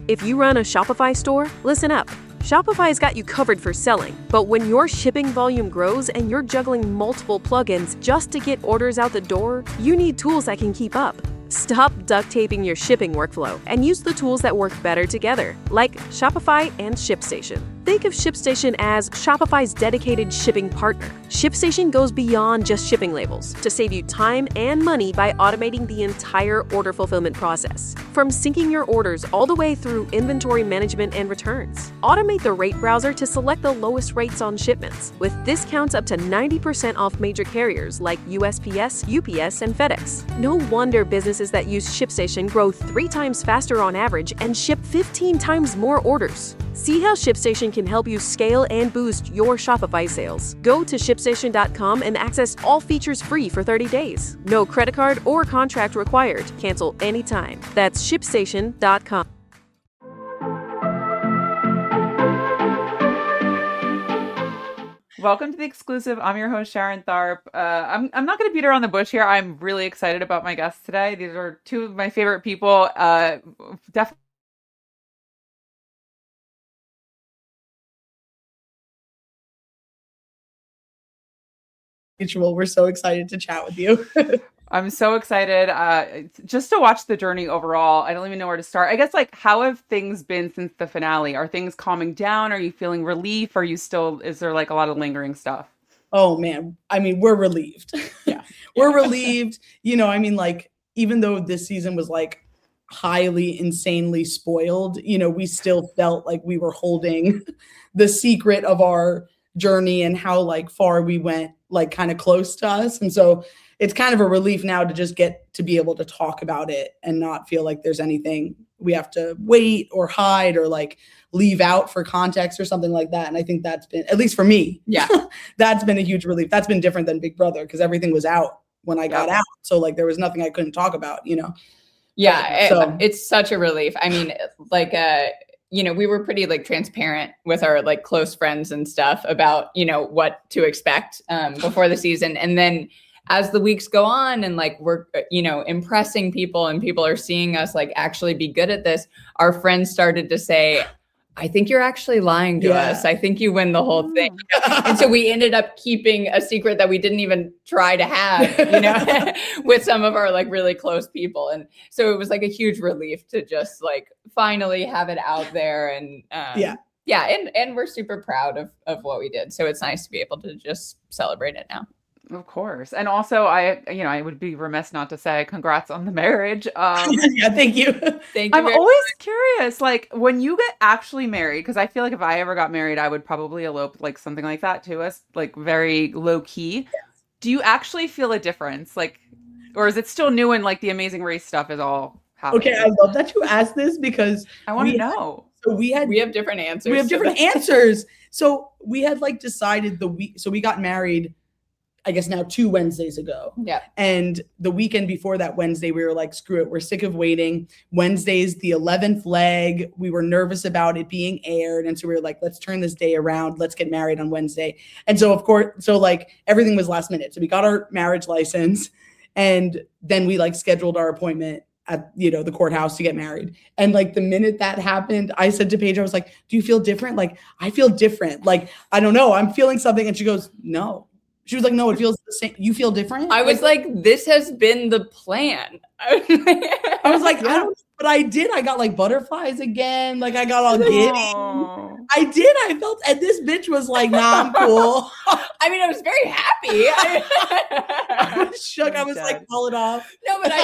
If you run a Shopify store, listen up. Shopify's got you covered for selling, but when your shipping volume grows and you're juggling multiple plugins just to get orders out the door, you need tools that can keep up. Stop duct taping your shipping workflow and use the tools that work better together, like Shopify and ShipStation. Think of ShipStation as Shopify's dedicated shipping partner. ShipStation goes beyond just shipping labels to save you time and money by automating the entire order fulfillment process. From syncing your orders all the way through inventory management and returns. Automate the rate browser to select the lowest rates on shipments, with discounts up to 90% off major carriers like USPS, UPS, and FedEx. No wonder businesses that use ShipStation grow 3 times faster on average and ship 15 times more orders. See how ShipStation can help you scale and boost your Shopify sales. Go to ShipStation.com and access all features free for 30 days. No credit card or contract required. Cancel anytime. That's ShipStation.com. Welcome to The Exclusive. I'm your host, Sharon Tharp. I'm not going to beat around the bush here. I'm really excited about my guests today. These are two of my favorite people. Definitely. We're so excited to chat with you. I'm so excited just to watch the journey overall. I don't even know where to start. I guess, like, how have things been since the finale? Are things calming down? Are you feeling relief? Is there like a lot of lingering stuff? Oh man. I mean, we're relieved. Yeah. We're relieved. You know, I mean, like, even though this season was like highly, insanely spoiled, you know, we still felt like we were holding the secret of our journey and how like far we went, like kind of close to us. And so it's kind of a relief now to just get to be able to talk about it and not feel like there's anything we have to wait or hide or like leave out for context or something like that. And I think that's been, at least for me, that's been a huge relief. That's been different than Big Brother because everything was out when I got out. So like there was nothing I couldn't talk about, you know? Yeah, it's such a relief. I mean, like, you know, we were pretty like transparent with our like close friends and stuff about, you know, what to expect before the season. And then as the weeks go on and like we're, you know, impressing people and people are seeing us like actually be good at this, our friends started to say, I think you're actually lying to us. I think you win the whole thing. And so we ended up keeping a secret that we didn't even try to have, you know, with some of our like really close people. And so it was like a huge relief to just like finally have it out there. And and we're super proud of what we did. So it's nice to be able to just celebrate it now. Of course. And also I would be remiss not to say congrats on the marriage. Yeah, thank you. Thank you. I'm always curious, like when you get actually married, because I feel like if I ever got married, I would probably elope like something like that to us, like very low key. Yes. Do you actually feel a difference? Like, or is it still new and like the Amazing Race stuff is all happening? Okay, I love that you asked this because I want to know. We have different answers. We have different answers. So we had like decided we got married, I guess now 2 Wednesdays ago. Yeah. And the weekend before that Wednesday, we were like, screw it. We're sick of waiting. Wednesday's the 11th leg. We were nervous about it being aired. And so we were like, let's turn this day around. Let's get married on Wednesday. And so of course, so like everything was last minute. So we got our marriage license and then we like scheduled our appointment at, you know, the courthouse to get married. And like the minute that happened, I said to Paige, I was like, do you feel different? Like, I feel different. Like, I don't know. I'm feeling something. And she goes, no. She was like, no, it feels the same. You feel different? I was like, this has been the plan. I was like, I don't, but I did. I got like butterflies again. Like I got all giddy. I did. I felt, and this bitch was like, nah, I'm cool. I mean, I was very happy. I was shook. I was like, pull it off. No, but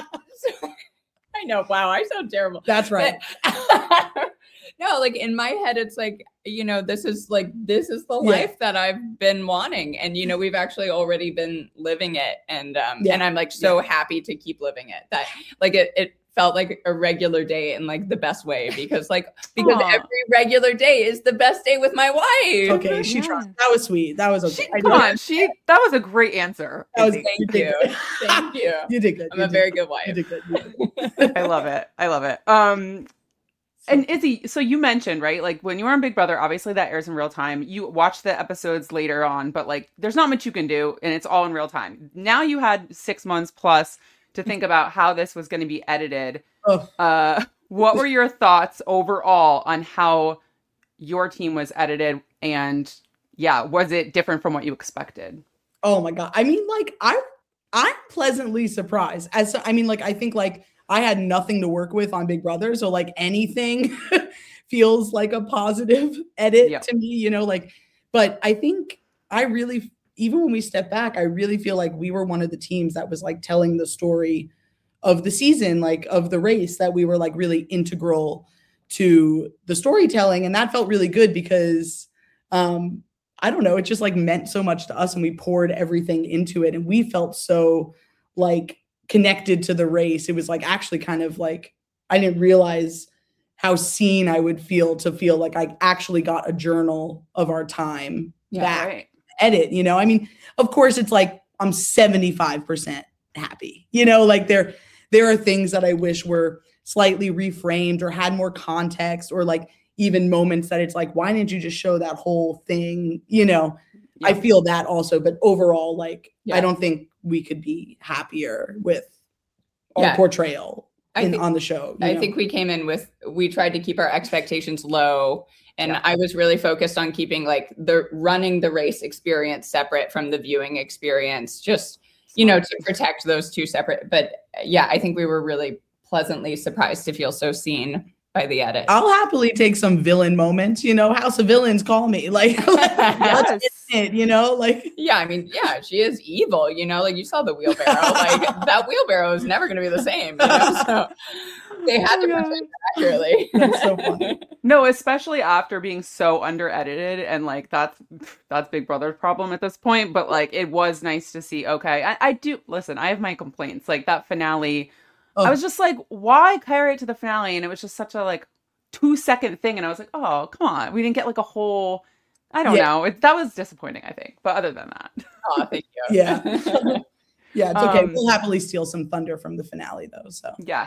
I know. Wow, I sound terrible. That's right. No, like in my head, it's like, you know, this is the life that I've been wanting. And, you know, we've actually already been living it. And and I'm like so happy to keep living it, that like it felt like a regular day in like the best way because every regular day is the best day with my wife. Okay. She trusted. That was sweet. That was okay. That was a great answer. Thank you. Thank you. You did good. I'm a very good wife. You did good. I love it. And Izzy, so you mentioned, right, like when you were on Big Brother, obviously that airs in real time. You watch the episodes later on, but like there's not much you can do and it's all in real time. Now you had 6 months plus to think about how this was going to be edited. What were your thoughts overall on how your team was edited? And yeah, was it different from what you expected? Oh my God. I mean, like, I'm pleasantly surprised. I think like I had nothing to work with on Big Brother. So like anything feels like a positive edit to me, you know, like, but I think even when we step back, I really feel like we were one of the teams that was like telling the story of the season, like of the race, that we were like really integral to the storytelling. And that felt really good because, I don't know, it just like meant so much to us and we poured everything into it. And we felt so like connected to the race. It was like actually kind of like, I didn't realize how seen I would feel to feel like I actually got a journal of our time back. Right. Edit, you know, I mean, of course it's like, I'm 75% happy, you know, like there are things that I wish were slightly reframed or had more context, or like even moments that it's like, why didn't you just show that whole thing? You know, I feel that also, but overall, like, I don't think we could be happier with our portrayal on the show. I think we came in we tried to keep our expectations low. And I was really focused on keeping like running the race experience separate from the viewing experience, just, you know, to protect those two separate. But yeah, I think we were really pleasantly surprised to feel so seen by the edit. I'll happily take some villain moments, you know, House of Villains, call me. Like, let's get it, you know, like. Yeah, I mean, yeah, she is evil, you know, like you saw the wheelbarrow. Like that wheelbarrow is never going to be the same, you know? So they had to portray that accurately. That's so funny. No, especially after being so under edited, and like that's Big Brother's problem at this point. But like it was nice to see. Okay, I do listen. I have my complaints. Like that finale, I was just like, why carry it to the finale? And it was just such a like 2-second thing, and I was like, oh come on, we didn't get like a whole. I don't know. That was disappointing, I think. But other than that, oh, thank you. Yeah. Yeah, it's okay. We'll happily steal some thunder from the finale, though. So yes,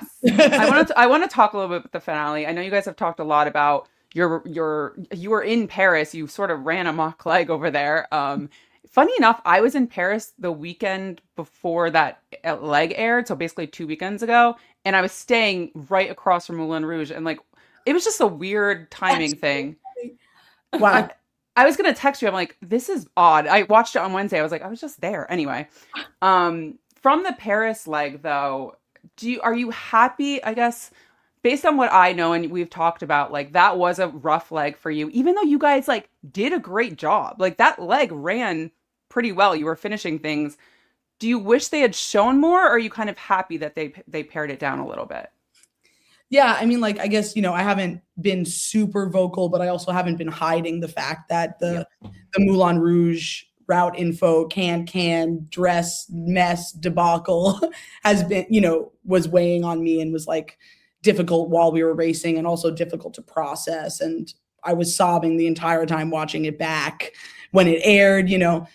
I want to talk a little bit about the finale. I know you guys have talked a lot about you were in Paris. You sort of ran a mock leg over there. Funny enough, I was in Paris the weekend before that leg aired, so basically 2 weekends ago, and I was staying right across from Moulin Rouge, and like it was just a weird timing thing. Wow. I was going to text you. I'm like, this is odd. I watched it on Wednesday. I was like, I was just there. Anyway, from the Paris leg, though, are you happy, I guess, based on what I know and we've talked about, like that was a rough leg for you, even though you guys like did a great job. Like that leg ran pretty well. You were finishing things. Do you wish they had shown more, or are you kind of happy that they pared it down a little bit? Yeah, I mean, like, I guess, you know, I haven't been super vocal, but I also haven't been hiding the fact that the Moulin Rouge route info, can dress mess debacle has been, you know, was weighing on me and was like difficult while we were racing and also difficult to process. And I was sobbing the entire time watching it back when it aired, you know.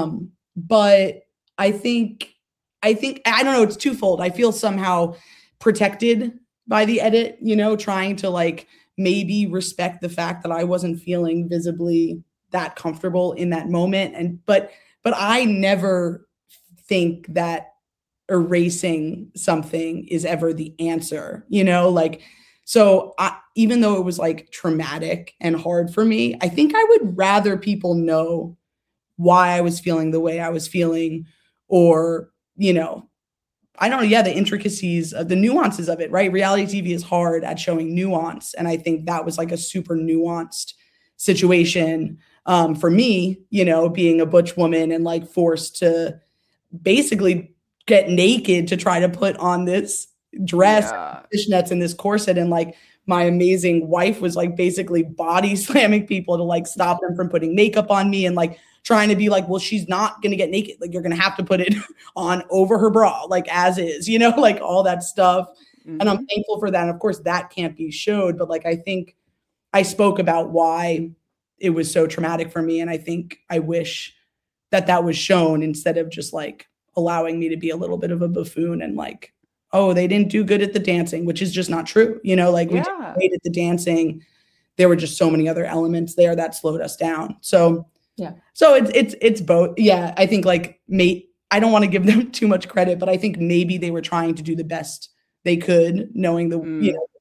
But I think, I don't know, it's twofold. I feel somehow protected by the edit, you know, trying to like maybe respect the fact that I wasn't feeling visibly that comfortable in that moment. But I never think that erasing something is ever the answer, you know, like, so even though it was like traumatic and hard for me, I think I would rather people know why I was feeling the way I was feeling, or, you know, I don't know. Yeah. The intricacies of the nuances of it, right? Reality TV is hard at showing nuance. And I think that was like a super nuanced situation for me, you know, being a butch woman and like forced to basically get naked to try to put on this dress, fishnets and this corset. And like my amazing wife was like basically body slamming people to like stop them from putting makeup on me and like trying to be like, well, she's not going to get naked. Like, you're going to have to put it on over her bra, like as is, you know, like all that stuff. Mm-hmm. And I'm thankful for that. And of course that can't be showed, but like, I think I spoke about why it was so traumatic for me. And I think I wish that was shown instead of just like allowing me to be a little bit of a buffoon and like, oh, they didn't do good at the dancing, which is just not true. You know, like we did great at the dancing. There were just so many other elements there that slowed us down. So yeah. So it's both. Yeah. I think like I don't want to give them too much credit, but I think maybe they were trying to do the best they could, knowing you know,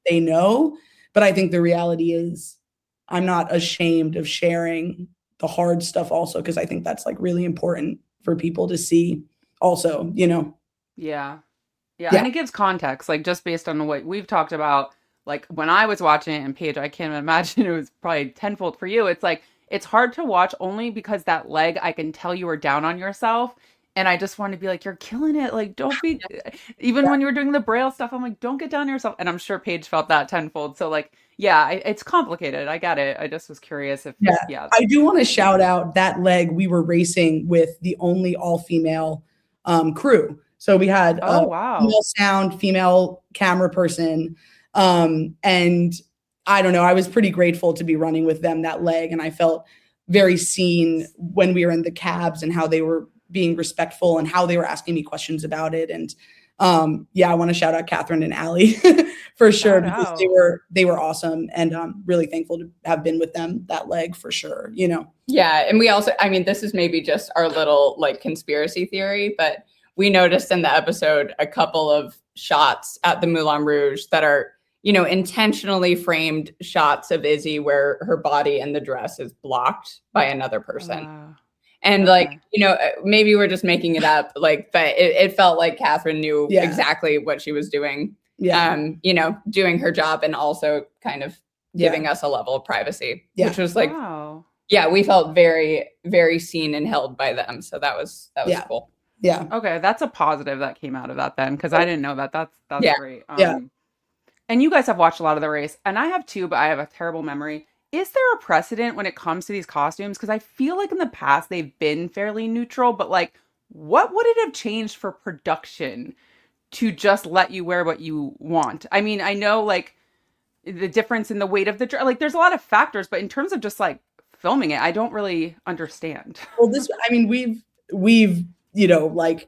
they know. But I think the reality is I'm not ashamed of sharing the hard stuff also, because I think that's like really important for people to see also, you know? Yeah. And it gives context, like just based on what we've talked about. Like when I was watching it, and Paige, I can't imagine it was probably tenfold for you. It's like, it's hard to watch only because that leg, I can tell you were down on yourself. And I just want to be like, you're killing it. Like, don't be, even when you were doing the Braille stuff, I'm like, don't get down on yourself. And I'm sure Paige felt that tenfold. So like, it's complicated. I get it. I just was curious if, I do want to shout out that leg. We were racing with the only all-female crew. So we had female sound, female camera person. And I don't know, I was pretty grateful to be running with them that leg. And I felt very seen when we were in the cabs and how they were being respectful and how they were asking me questions about it. And I want to shout out Catherine and Allie for sure, because they were awesome. And I'm really thankful to have been with them that leg for sure, you know? Yeah. And we also, I mean, this is maybe just our little like conspiracy theory, but we noticed in the episode a couple of shots at the Moulin Rouge that are, you know, intentionally framed shots of Izzy where her body and the dress is blocked by another person. And like, you know, maybe we're just making it up, like, but it felt like Catherine knew exactly what she was doing, you know, doing her job and also kind of giving us a level of privacy, which was like, we felt very, very seen and held by them. So that was cool. Yeah. Okay. That's a positive that came out of that then. Cause I didn't know that. That's great. And you guys have watched a lot of the race, and I have too, but I have a terrible memory. Is there a precedent when it comes to these costumes? Because I feel like in the past they've been fairly neutral, but like, what would it have changed for production to just let you wear what you want? I mean, I know like the difference in the weight of the dress, like there's a lot of factors, but in terms of just like filming it, I don't really understand. Well, we've, you know, like,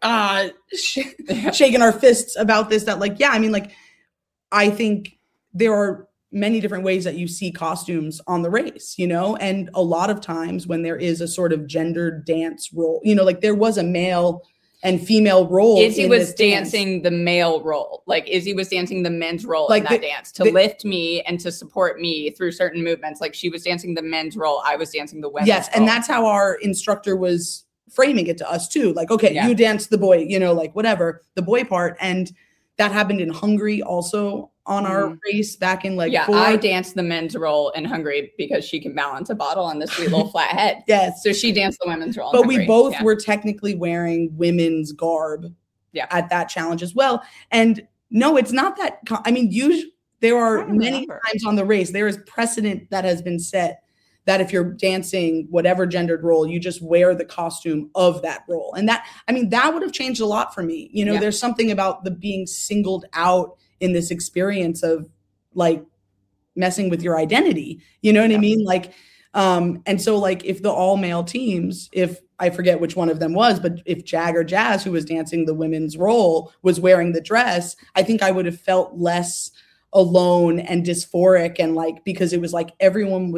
shaking our fists about this, that like, I mean, like, I think there are many different ways that you see costumes on the race, you know, and a lot of times when there is a sort of gendered dance role, you know, like there was a male and female role. Izzy was dancing the male role. Like Izzy was dancing the men's role like in that dance to lift me and to support me through certain movements. Like she was dancing the men's role. I was dancing the women's role. And that's how our instructor was framing it to us too. Like, okay, you dance the boy, you know, like whatever, the boy part. And that happened in Hungary also on our race back in like I danced the men's role in Hungary because she can balance a bottle on this sweet little flat head. Yes. So she danced the women's role. But we both were technically wearing women's garb at that challenge as well. And no, it's not that. I mean, usually there are many times on the race, there is precedent that has been set that if you're dancing whatever gendered role, you just wear the costume of that role. And that, I mean, that would have changed a lot for me. You know, there's something about the being singled out in this experience of like messing with your identity. You know what I mean? Like, and so like if the all male teams, if I forget which one of them was, but if Jag or Jazz, who was dancing the women's role, was wearing the dress, I think I would have felt less alone and dysphoric, and like because it was like everyone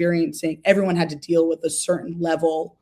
had to deal with a certain level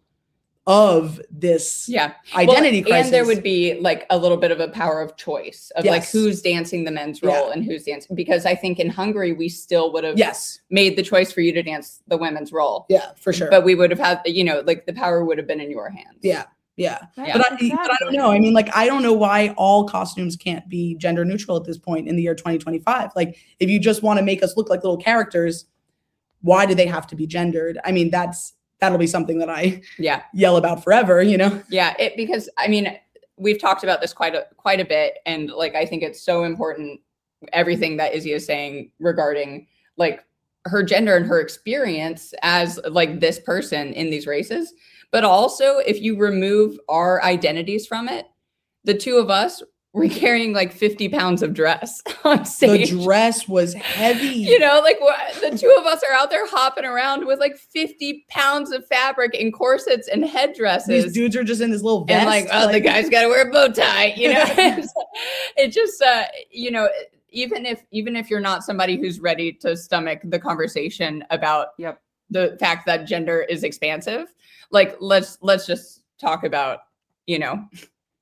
of this identity crisis. And there would be like a little bit of a power of choice of like who's dancing the men's role and who's dancing, because I think in Hungary we still would have made the choice for you to dance the women's role. Yeah, for sure. But we would have had, you know, like the power would have been in your hands. But I don't know. I mean, like, I don't know why all costumes can't be gender neutral at this point in the year 2025. Like, if you just want to make us look like little characters, why do they have to be gendered? I mean, that'll be something that I yell about forever, you know? Yeah, because I mean, we've talked about this quite a bit, and like I think it's so important, everything that Izzy is saying regarding like her gender and her experience as like this person in these races. But also, if you remove our identities from it, the two of us were carrying like 50 pounds of dress on stage. The dress was heavy. You know, like the two of us are out there hopping around with like 50 pounds of fabric and corsets and headdresses. These dudes are just in this little vest. And like, the guy's got to wear a bow tie, you know? It just, you know, even if you're not somebody who's ready to stomach the conversation about the fact that gender is expansive, like let's just talk about, you know,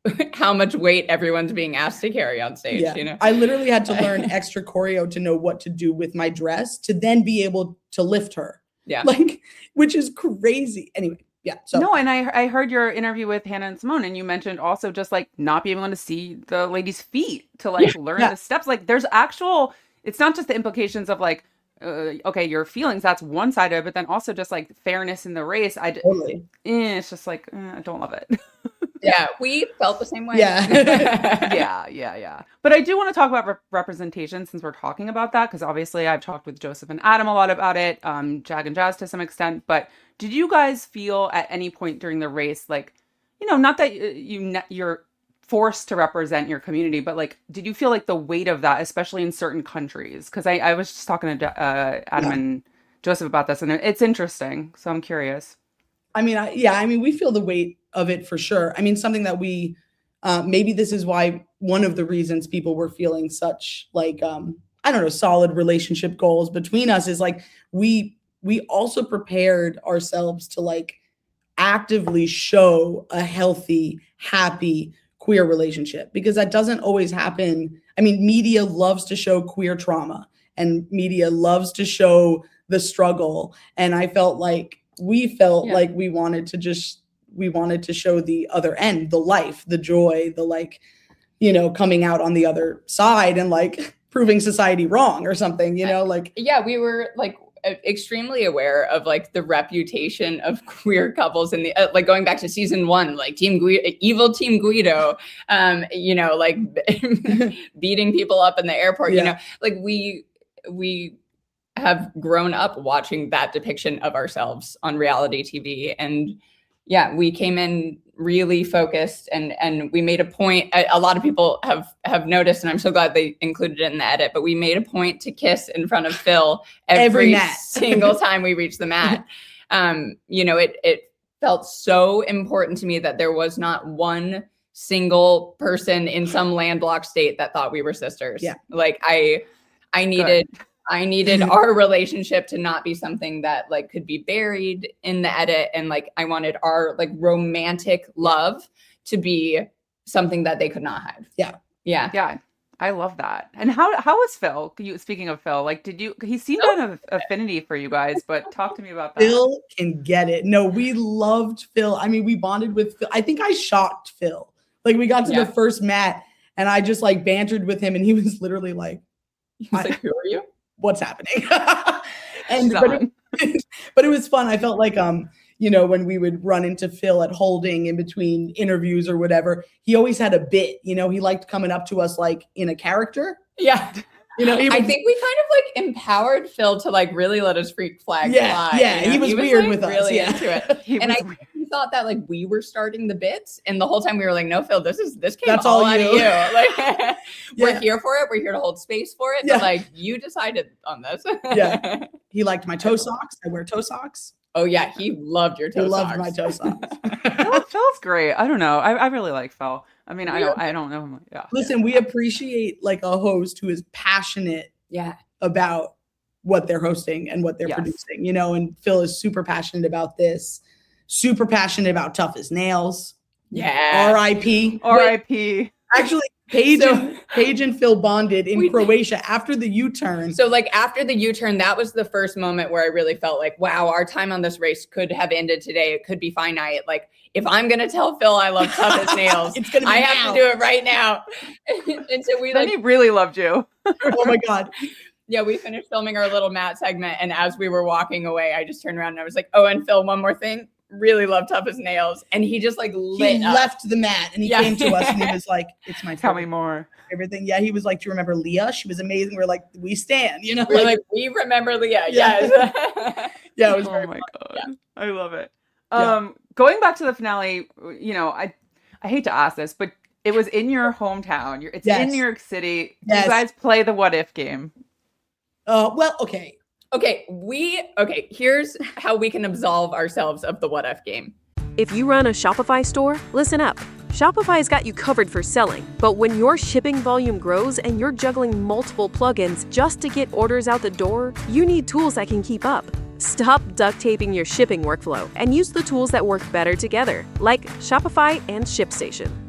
how much weight everyone's being asked to carry on stage, you know? I literally had to learn extra choreo to know what to do with my dress to then be able to lift her. Yeah. Like, which is crazy. Anyway, yeah. So no, and I heard your interview with Hannah and Simone, and you mentioned also just like not being able to see the ladies' feet to like learn the steps. Like there's actual, it's not just the implications of like, okay, your feelings, that's one side of it, but then also just like fairness in the race. It's just like, I don't love it. Yeah, we felt the same way. Yeah. Yeah. But I do want to talk about representation since we're talking about that, because obviously I've talked with Joseph and Adam a lot about it, Jag and Jazz to some extent. But did you guys feel at any point during the race, like, you know, not that you're forced to represent your community, but like, did you feel like the weight of that, especially in certain countries? Because I was just talking to Adam and Joseph about this, and it's interesting. So I'm curious. I mean, we feel the weight of it for sure. I mean, something that we, maybe this is why one of the reasons people were feeling such like, I don't know, solid relationship goals between us is like, we also prepared ourselves to like actively show a healthy, happy queer relationship, because that doesn't always happen. I mean, media loves to show queer trauma and media loves to show the struggle. And I felt like like we wanted to show the other end, the life, the joy, the like, you know, coming out on the other side and like proving society wrong or something, you know, like. Yeah, we were like extremely aware of like the reputation of queer couples in the like going back to season 1, like evil Team Guido, you know, like beating people up in the airport, you know, like we have grown up watching that depiction of ourselves on reality TV. And yeah, we came in really focused and we made a point. A lot of people have noticed, and I'm so glad they included it in the edit, but we made a point to kiss in front of Phil every single time we reached the mat. You know, it felt so important to me that there was not one single person in some landlocked state that thought we were sisters. Yeah. Like I needed our relationship to not be something that like could be buried in the edit. And like, I wanted our like romantic love to be something that they could not hide. Yeah. Yeah. I love that. And how was Phil? Speaking of Phil, like, he seemed to have an affinity for you guys, but talk to me about that. Phil can get it. No, we loved Phil. I mean, we bonded with Phil. I think I shocked Phil. Like we got to the first mat and I just like bantered with him and he was literally like, who are you? What's happening? But it was fun. I felt like, you know, when we would run into Phil at Holding in between interviews or whatever, he always had a bit, you know, he liked coming up to us like in a character. Yeah. You know, I think we kind of like empowered Phil to like really let his freak flag fly. Yeah, you know? he was weird like, with us. Really into it. And I thought that like we were starting the bits, and the whole time we were like, "No, Phil, this came all out of you. Like, we're here for it. We're here to hold space for it. But like, you decided on this." Yeah, he liked my toe socks. I wear toe socks. Oh yeah, he loved your toe socks. He loved my toe socks. Phil's great. I don't know. I really like Phil. I mean, I don't know him. Yeah. Listen, we appreciate like a host who is passionate about what they're hosting and what they're producing, you know, and Phil is super passionate about this, super passionate about Tough as Nails. Yeah. R.I.P. Actually, Paige and Phil bonded in Croatia after the U-turn. So like after the U-turn, that was the first moment where I really felt like, wow, our time on this race could have ended today. It could be finite. Like if I'm going to tell Phil I love Tough as Nails, I have to do it right now. And so we he really loved you. Oh my God. Yeah, we finished filming our little Matt segment. And as we were walking away, I just turned around and I was like, oh, and Phil, one more thing. Really love Tough as Nails. And he just like lit up. Left the mat and he came to us and he was like, it's my tell me more. Everything. Yeah, he was like, do you remember Leah? She was amazing. We're like, we stand, you know? We're like, we remember Leah. Yes. Yeah, it was oh my God. Yeah. I love it. Going back to the finale, you know, I hate to ask this, but it was in your hometown. It's in New York City. You guys play the what if game. Well, okay. Okay, here's how we can absolve ourselves of the what if game. If you run a Shopify store, listen up. Shopify's got you covered for selling, but when your shipping volume grows and you're juggling multiple plugins just to get orders out the door, you need tools that can keep up. Stop duct taping your shipping workflow and use the tools that work better together, like Shopify and ShipStation.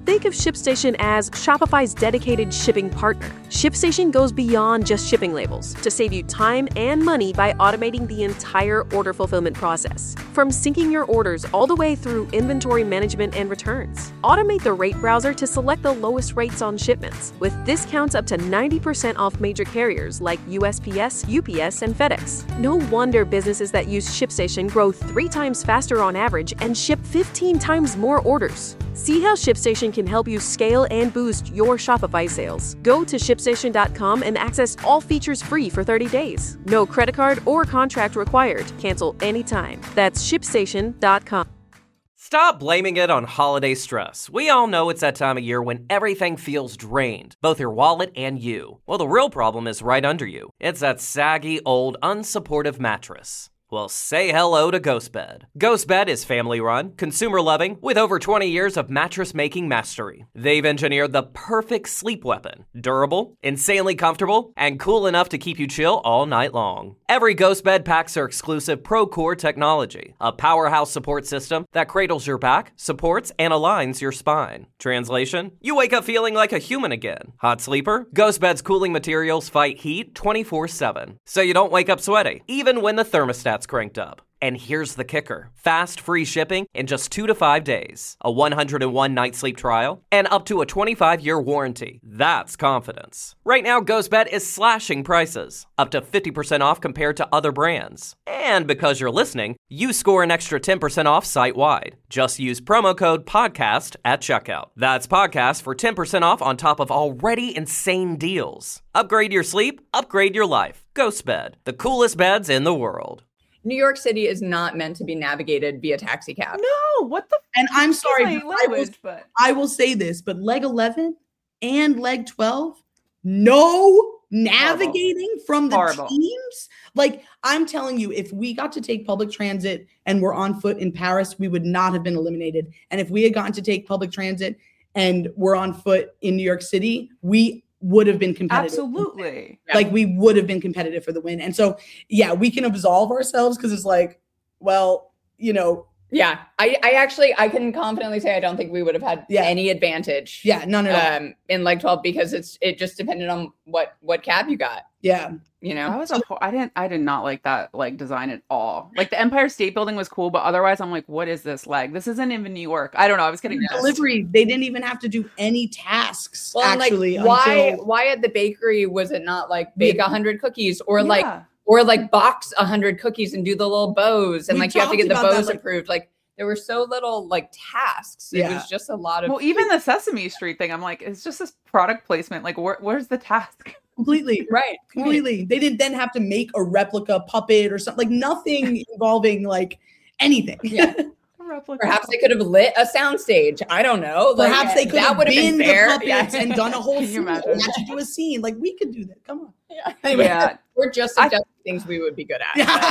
Think of ShipStation as Shopify's dedicated shipping partner. ShipStation goes beyond just shipping labels to save you time and money by automating the entire order fulfillment process. From syncing your orders all the way through inventory management and returns. Automate the rate browser to select the lowest rates on shipments, with discounts up to 90% off major carriers like USPS, UPS, and FedEx. No wonder businesses that use ShipStation grow 3 times faster on average and ship 15 times more orders. See how ShipStation can help you scale and boost your Shopify sales. Go to ShipStation.com and access all features free for 30 days. No credit card or contract required. Cancel anytime. That's ShipStation.com. Stop blaming it on holiday stress. We all know it's that time of year when everything feels drained, both your wallet and you. Well, the real problem is right under you. It's that saggy, old, unsupportive mattress. Well, say hello to GhostBed. GhostBed is family-run, consumer-loving, with over 20 years of mattress-making mastery. They've engineered the perfect sleep weapon. Durable, insanely comfortable, and cool enough to keep you chill all night long. Every GhostBed packs their exclusive ProCore technology, a powerhouse support system that cradles your back, supports, and aligns your spine. Translation? You wake up feeling like a human again. Hot sleeper? GhostBed's cooling materials fight heat 24/7, so you don't wake up sweaty, even when the thermostat's cranked up. And here's the kicker. Fast, free shipping in just 2 to 5 days. A 101-night sleep trial, and up to a 25-year warranty. That's confidence. Right now, GhostBed is slashing prices. Up to 50% off compared to other brands. And because you're listening, you score an extra 10% off site-wide. Just use promo code PODCAST at checkout. That's PODCAST for 10% off on top of already insane deals. Upgrade your sleep, upgrade your life. GhostBed, the coolest beds in the world. New York City is not meant to be navigated via taxi cab. No, what the? And I'm sorry, But I will say this, but leg 11 and leg 12, no navigating from the teams. Like, I'm telling you, if we got to take public transit and were on foot in Paris, we would not have been eliminated. And if we had gotten to take public transit and were on foot in New York City, we would have been competitive. Absolutely. Like, we would have been competitive for the win. And so, yeah, we can absolve ourselves because it's like, well, you know. Yeah, I can confidently say I don't think we would have had any advantage. Yeah, none at all. In leg 12 because it just depended on what cab you got. Yeah. You know, I did not like that leg design at all. Like, the Empire State Building was cool, but otherwise I'm like, what is this leg? This isn't even New York. I don't know. I was getting delivery. They didn't even have to do any tasks. Well, actually, like, why at the bakery was it not like bake 100 cookies or like box 100 cookies and do the little bows and like you have to get the bows approved. Like, there were so little like tasks. It was just a lot of. Well, even the Sesame Street thing, I'm like, it's just this product placement. Like, where's the task? Completely. Right. Completely. They didn't then have to make a replica puppet or something, like nothing involving like anything. Yeah. Perhaps they could have lit a soundstage. I don't know. Perhaps they could have been the puppets and done a whole scene and actually do a scene. Like, we could do that. Come on. Yeah. Anyway, we're just suggesting things we would be good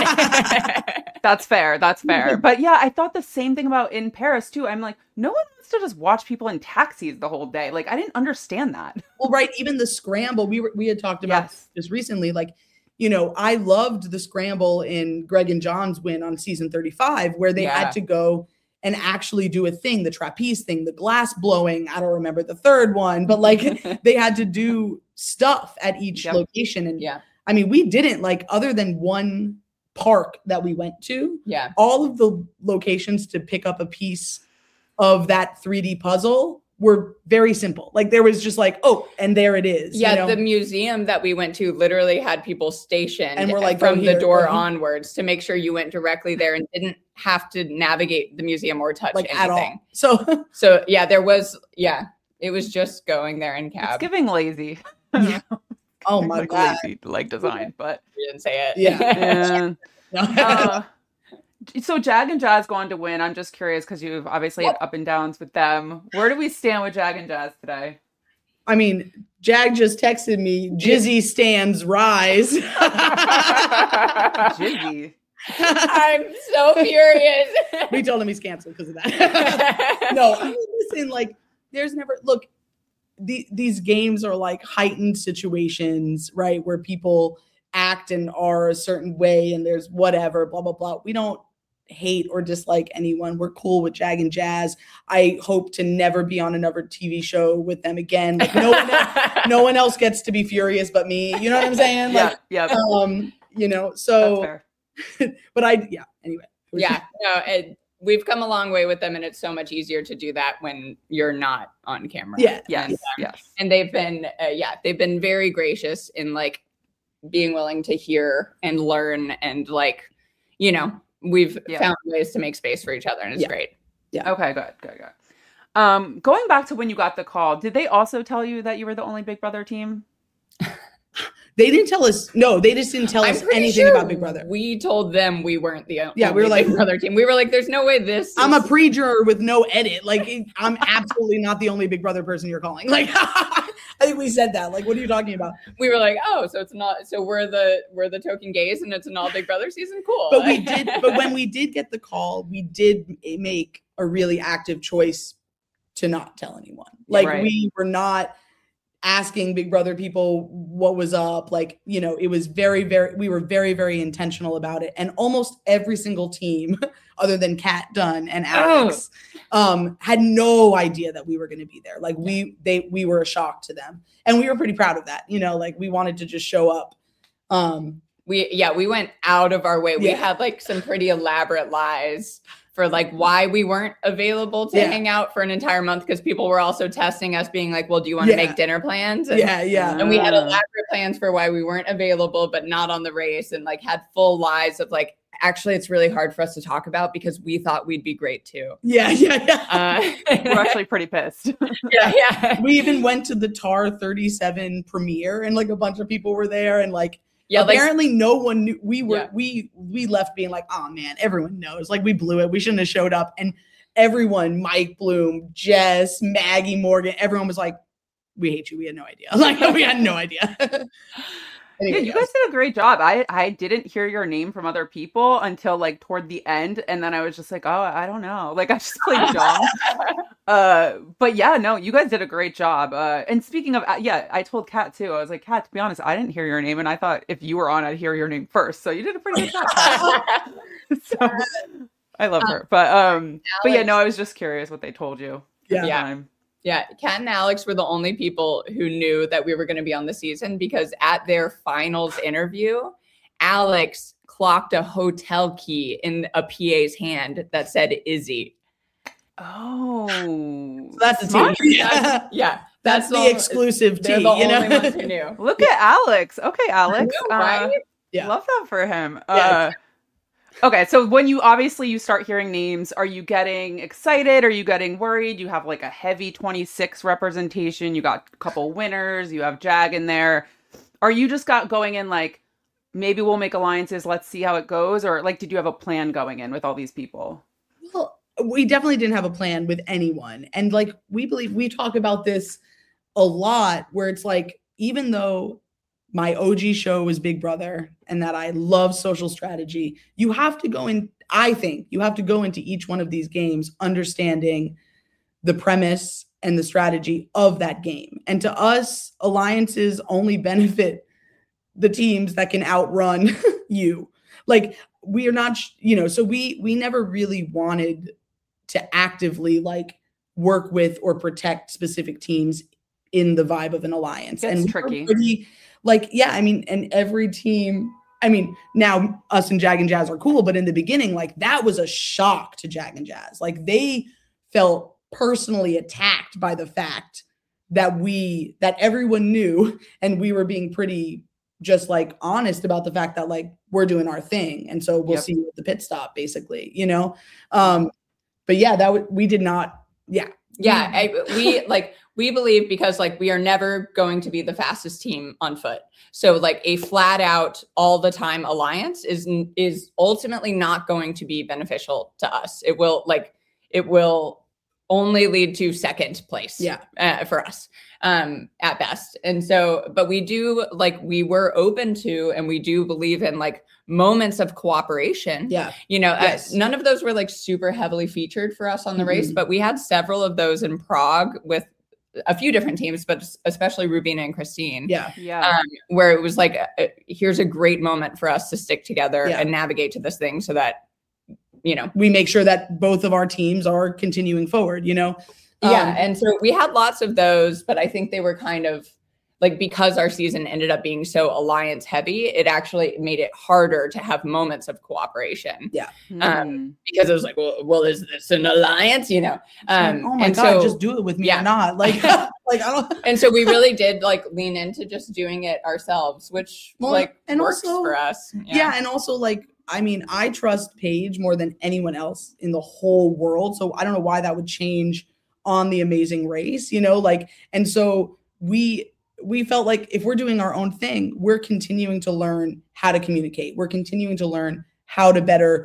at. That's fair. That's fair. But yeah, I thought the same thing about in Paris too. I'm like, no one wants to just watch people in taxis the whole day. Like, I didn't understand that. Well, right. Even the scramble we had talked about just recently. Like, you know, I loved the scramble in Greg and John's win on season 35, where they had to go and actually do a thing, the trapeze thing, the glass blowing. I don't remember the third one, but like they had to do stuff at each location. And I mean, we didn't, like, other than one park that we went to, all of the locations to pick up a piece of that 3D puzzle were very simple. Like, there was just like, oh, and there it is. Yeah, you know? The museum that we went to literally had people stationed and we're like, from the door onwards to make sure you went directly there and didn't have to navigate the museum or touch anything. At all. So yeah, there was, it was just going there in cab. It's giving lazy. Oh my God. Lazy, like, design, but you didn't say it. Yeah. So Jag and Jazz going to win. I'm just curious because you've obviously had up and downs with them. Where do we stand with Jag and Jazz today? I mean, Jag just texted me, Jizzy stands rise. Jizzy. I'm so furious. We told him he's canceled because of that. No, I mean, listen, like, there's never, look, these games are like heightened situations, right? Where people act and are a certain way and there's whatever, blah, blah, blah. We don't hate or dislike anyone. We're cool with Jag and Jazz. I hope to never be on another TV show with them again. Like no one else gets to be furious but me. You know what I'm saying? Like, you know, so, but anyway. Yeah, no, we've come a long way with them, and it's so much easier to do that when you're not on camera. Yes. And they've been very gracious in like being willing to hear and learn, and like, you know, we've found ways to make space for each other, and it's great. Yeah. Okay, good. Going back to when you got the call, did they also tell you that you were the only Big Brother team? They didn't tell us. No, they just didn't tell us anything about Big Brother. We told them we weren't the only we were like, Big Brother team. We were like, there's no way I'm a pre-juror with no edit. Like, I'm absolutely not the only Big Brother person you're calling. Like, I think we said that. Like, what are you talking about? We were like, oh, so it's not. So we're the token gays, and it's an all Big Brother season. Cool. But we did. But when we did get the call, we did make a really active choice to not tell anyone. Like, we were not asking Big Brother people what was up. Like, you know, it was we were very, very intentional about it. And almost every single team other than Kat Dunn and Alex had no idea that we were going to be there. Like we were a shock to them, and we were pretty proud of that. You know, like we wanted to just show up. We went out of our way. We had like some pretty elaborate lies for like why we weren't available to hang out for an entire month, because people were also testing us, being like, well, do you want to make dinner plans? And, and we had elaborate plans for why we weren't available, but not on the race, and like had full lies of like, actually, it's really hard for us to talk about because we thought we'd be great too. We're actually pretty pissed. We even went to the TAR 37 premiere, and like a bunch of people were there, and like, apparently no one knew. We left being like, oh man, everyone knows. Like, we blew it. We shouldn't have showed up. And everyone, Mike Bloom, Jess, Maggie Morgan, everyone was like, we hate you. We had no idea. Like, we had no idea. Anyway, you guys did a great job. I didn't hear your name from other people until like toward the end, and then I was just like, oh, I don't know. Like, I just played dumb. But yeah, no, you guys did a great job. And speaking of, I told Kat too. I was like, Kat, to be honest, I didn't hear your name, and I thought if you were on, I'd hear your name first. So you did a pretty good job. So I love her. But yeah, no, I was just curious what they told you. Yeah, Kat and Alex were the only people who knew that we were going to be on the season, because at their finals interview, Alex clocked a hotel key in a PA's hand that said Izzy. Oh, so that's the team. That's the exclusive team. They're the only ones who knew. Look at Alex. Okay, Alex. Know, right? Love that for him. Okay, so when you start hearing names, are you getting excited? Are you getting worried? You have like a heavy 26 representation. You got a couple winners. You have Jag in there. Are you just going in like, maybe we'll make alliances, let's see how it goes? Or like, did you have a plan going in with all these people? Well, we definitely didn't have a plan with anyone. And like, we talk about this a lot, where it's like, even though my OG show was Big Brother and that I love Social Strategy, you have to go in. I think you have to go into each one of these games understanding the premise and the strategy of that game. And to us, alliances only benefit the teams that can outrun you. Like, we are not, so we never really wanted to actively like work with or protect specific teams in the vibe of an alliance. It's and tricky. And every team, now us and Jag and Jazz are cool, but in the beginning, like, that was a shock to Jag and Jazz. Like, they felt personally attacked by the fact that everyone knew, and we were being pretty just like honest about the fact that like we're doing our thing. And so we'll see you at the pit stop, basically, but yeah, we did not. Yeah. Yeah. We believe, because like we are never going to be the fastest team on foot. So like a flat out all the time alliance is ultimately not going to be beneficial to us. It will only lead to second place for us at best. And so, but we were open to, and we do believe in like moments of cooperation. Yeah. None of those were like super heavily featured for us on the race, but we had several of those in Prague with a few different teams, but especially Rubina and Christine. Where it was like, here's a great moment for us to stick together and navigate to this thing so that we make sure that both of our teams are continuing forward, Yeah. And so we had lots of those, but I think they were kind of like, because our season ended up being so alliance heavy, it actually made it harder to have moments of cooperation. Yeah. Because it was like, well, is this an alliance? Oh my God, just do it with me or not. Like, I don't. And so we really did like lean into just doing it ourselves, which and works also, for us. Yeah. And also like, I mean, I trust Paige more than anyone else in the whole world. So I don't know why that would change on The Amazing Race, and so we felt like if we're doing our own thing, we're continuing to learn how to communicate. We're continuing to learn how to better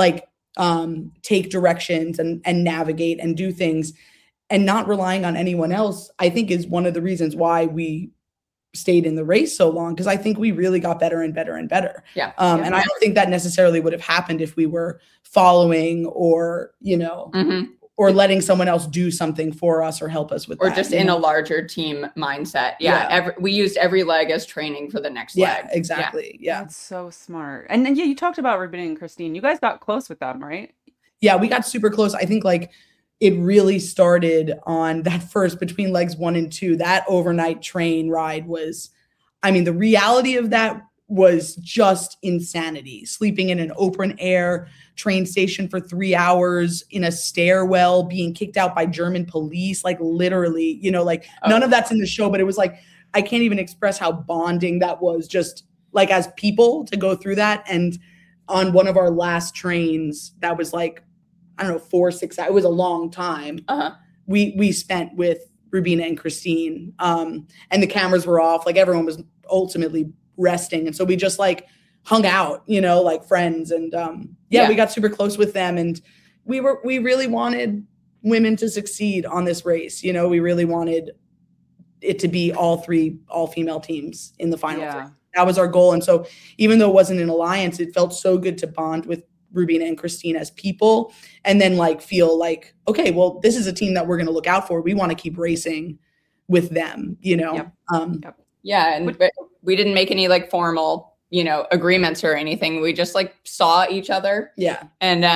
take directions and navigate and do things, and not relying on anyone else, I think is one of the reasons why we stayed in the race so long, because I think we really got better and better and better. Yeah. And I don't think that necessarily would have happened if we were following or, or letting someone else do something for us or help us with or that. Or just in a larger team mindset. Yeah. We used every leg as training for the next leg. Exactly. Yeah. That's so smart. And then, you talked about Rubina and Christine. You guys got close with them, right? Yeah, we got super close. I think it really started on that first between legs 1 and 2. That overnight train ride was, the reality of that was just insanity. Sleeping in an open air train station for 3 hours in a stairwell, being kicked out by German police, like literally, none of that's in the show, but it was like, I can't even express how bonding that was, just like as people to go through that. And on one of our last trains, that was like, I don't know, 4, 6 hours. It was a long time. We spent with Rubina and Christine, and the cameras were off. Like everyone was ultimately resting, and so we just like hung out, like friends. And we got super close with them, and we really wanted women to succeed on this race. We really wanted it to be all female teams in the final. Yeah. That was our goal. And so even though it wasn't an alliance, it felt so good to bond with Rubina and Christine as people, and then like feel like, okay, well, this is a team that we're going to look out for. We want to keep racing with them, Yep. Yeah. And we didn't make any like formal, agreements or anything. We just like saw each other. Yeah. And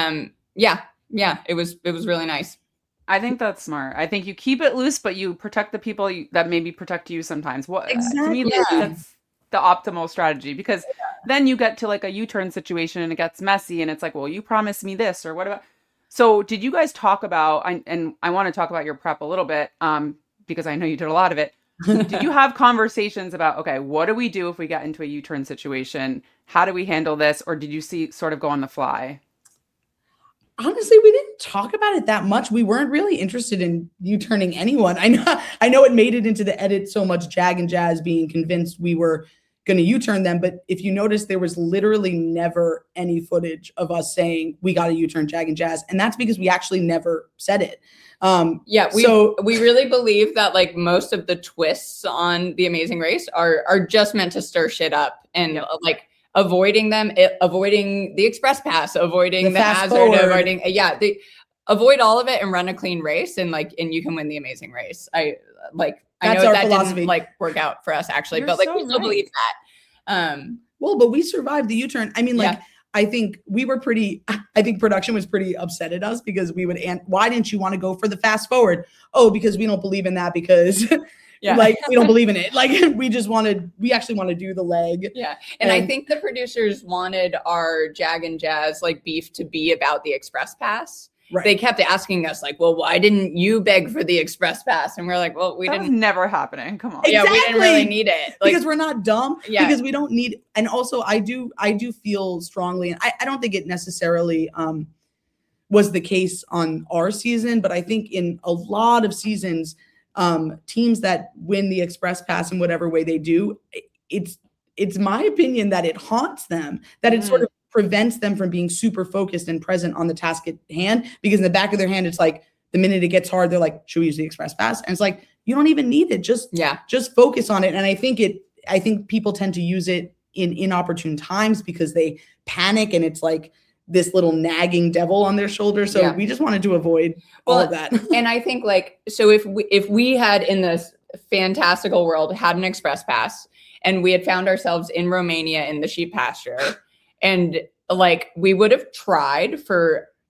it was really nice. I think that's smart. I think you keep it loose, but you protect the people that maybe protect you sometimes. Exactly. To me, that's the optimal strategy, because then you get to like a U-turn situation and it gets messy and it's like, well, you promised me this, or what about? So did you guys talk about, and I want to talk about your prep a little bit, because I know you did a lot of it. Did you have conversations about, okay, what do we do if we get into a U-turn situation? How do we handle this? Or did you sort of go on the fly? Honestly, we didn't talk about it that much. We weren't really interested in U-turning anyone. I know it made it into the edit so much, Jag and Jazz being convinced we were going to U-turn them. But if you notice, there was literally never any footage of us saying we got to U-turn Jag and Jazz. And that's because we actually never said it. We really believe that like most of the twists on The Amazing Race are just meant to stir shit up, and avoiding the express pass, avoiding the hazard, avoid all of it and run a clean race, and you can win The Amazing Race. I know that philosophy didn't work out for us actually, but we still believe that. But we survived the U-turn. I think production was pretty upset at us because we would, why didn't you want to go for the fast forward? Oh, because we don't believe in that, because we don't believe in it. We actually want to do the leg. Yeah. And I think the producers wanted our Jag and Jazz beef to be about the express pass. Right. They kept asking us well, why didn't you beg for the express pass? And we're like, well, that was never happening. Come on. Exactly. Yeah, we didn't really need it. Because we're not dumb. Yeah. Because we don't need, and also I do feel strongly, and I don't think it necessarily was the case on our season, but I think in a lot of seasons, teams that win the express pass in whatever way they do, it's my opinion that it haunts them, that it sort of prevents them from being super focused and present on the task at hand, because in the back of their hand, it's like the minute it gets hard, they're like, should we use the express pass? And it's like, you don't even need it. Just focus on it. And I think people tend to use it in inopportune times because they panic, and it's like this little nagging devil on their shoulder. So we just wanted to avoid all of that. And I think so if we had in this fantastical world had an express pass and we had found ourselves in Romania in the sheep pasture, and we would have tried for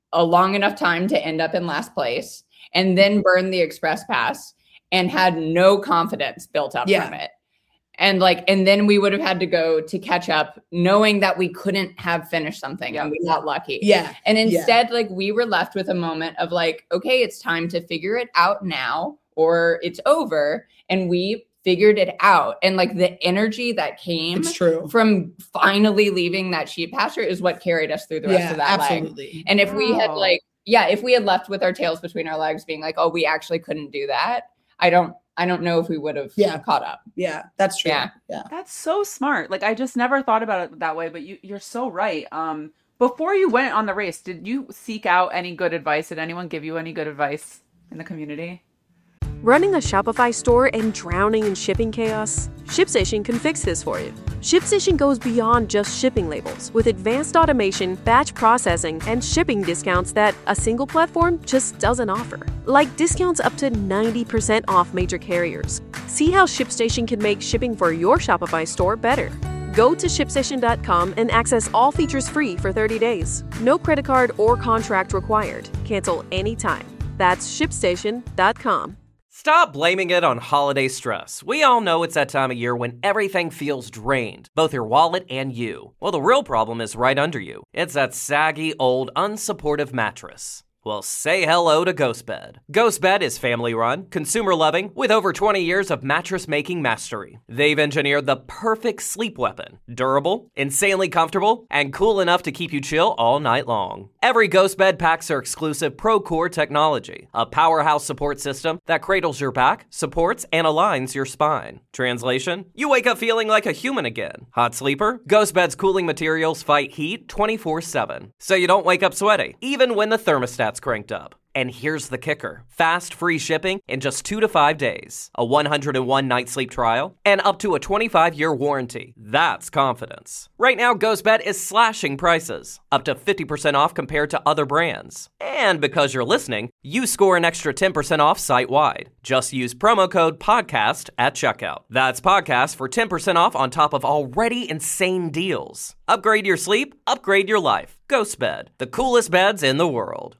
a long enough time to end up in last place and then burn the express pass and had no confidence built up from it. And then we would have had to go to catch up knowing that we couldn't have finished something and we got lucky. Yeah. And instead, like, we were left with a moment of like, okay, it's time to figure it out now or it's over. And we figured it out. And like the energy that came from finally leaving that sheep pasture is what carried us through the rest of that leg. And if we had if we had left with our tails between our legs being like, oh, we actually couldn't do that, I don't know if we would have caught up. Yeah, that's true. Yeah. That's so smart. Like, I just never thought about it that way, but you're so right. Before you went on the race, did you seek out any good advice? Did anyone give you any good advice in the community? Running a Shopify store and drowning in shipping chaos? ShipStation can fix this for you. ShipStation goes beyond just shipping labels with advanced automation, batch processing, and shipping discounts that a single platform just doesn't offer. Like discounts up to 90% off major carriers. See how ShipStation can make shipping for your Shopify store better. Go to ShipStation.com and access all features free for 30 days. No credit card or contract required. Cancel anytime. That's ShipStation.com. Stop blaming it on holiday stress. We all know it's that time of year when everything feels drained, both your wallet and you. Well, the real problem is right under you. It's that saggy, old, unsupportive mattress. Well, say hello to GhostBed. GhostBed is family-run, consumer-loving, with over 20 years of mattress-making mastery. They've engineered the perfect sleep weapon. Durable, insanely comfortable, and cool enough to keep you chill all night long. Every GhostBed packs their exclusive ProCore technology, a powerhouse support system that cradles your back, supports, and aligns your spine. Translation? You wake up feeling like a human again. Hot sleeper? GhostBed's cooling materials fight heat 24/7, so you don't wake up sweaty, even when the thermostat's cranked up. And here's the kicker. Fast, free shipping in just 2 to 5 days, a 101-night sleep trial, and up to a 25-year warranty. That's confidence. Right now, GhostBed is slashing prices, up to 50% off compared to other brands. And because you're listening, you score an extra 10% off site-wide. Just use promo code PODCAST at checkout. That's PODCAST for 10% off on top of already insane deals. Upgrade your sleep, upgrade your life. GhostBed, the coolest beds in the world.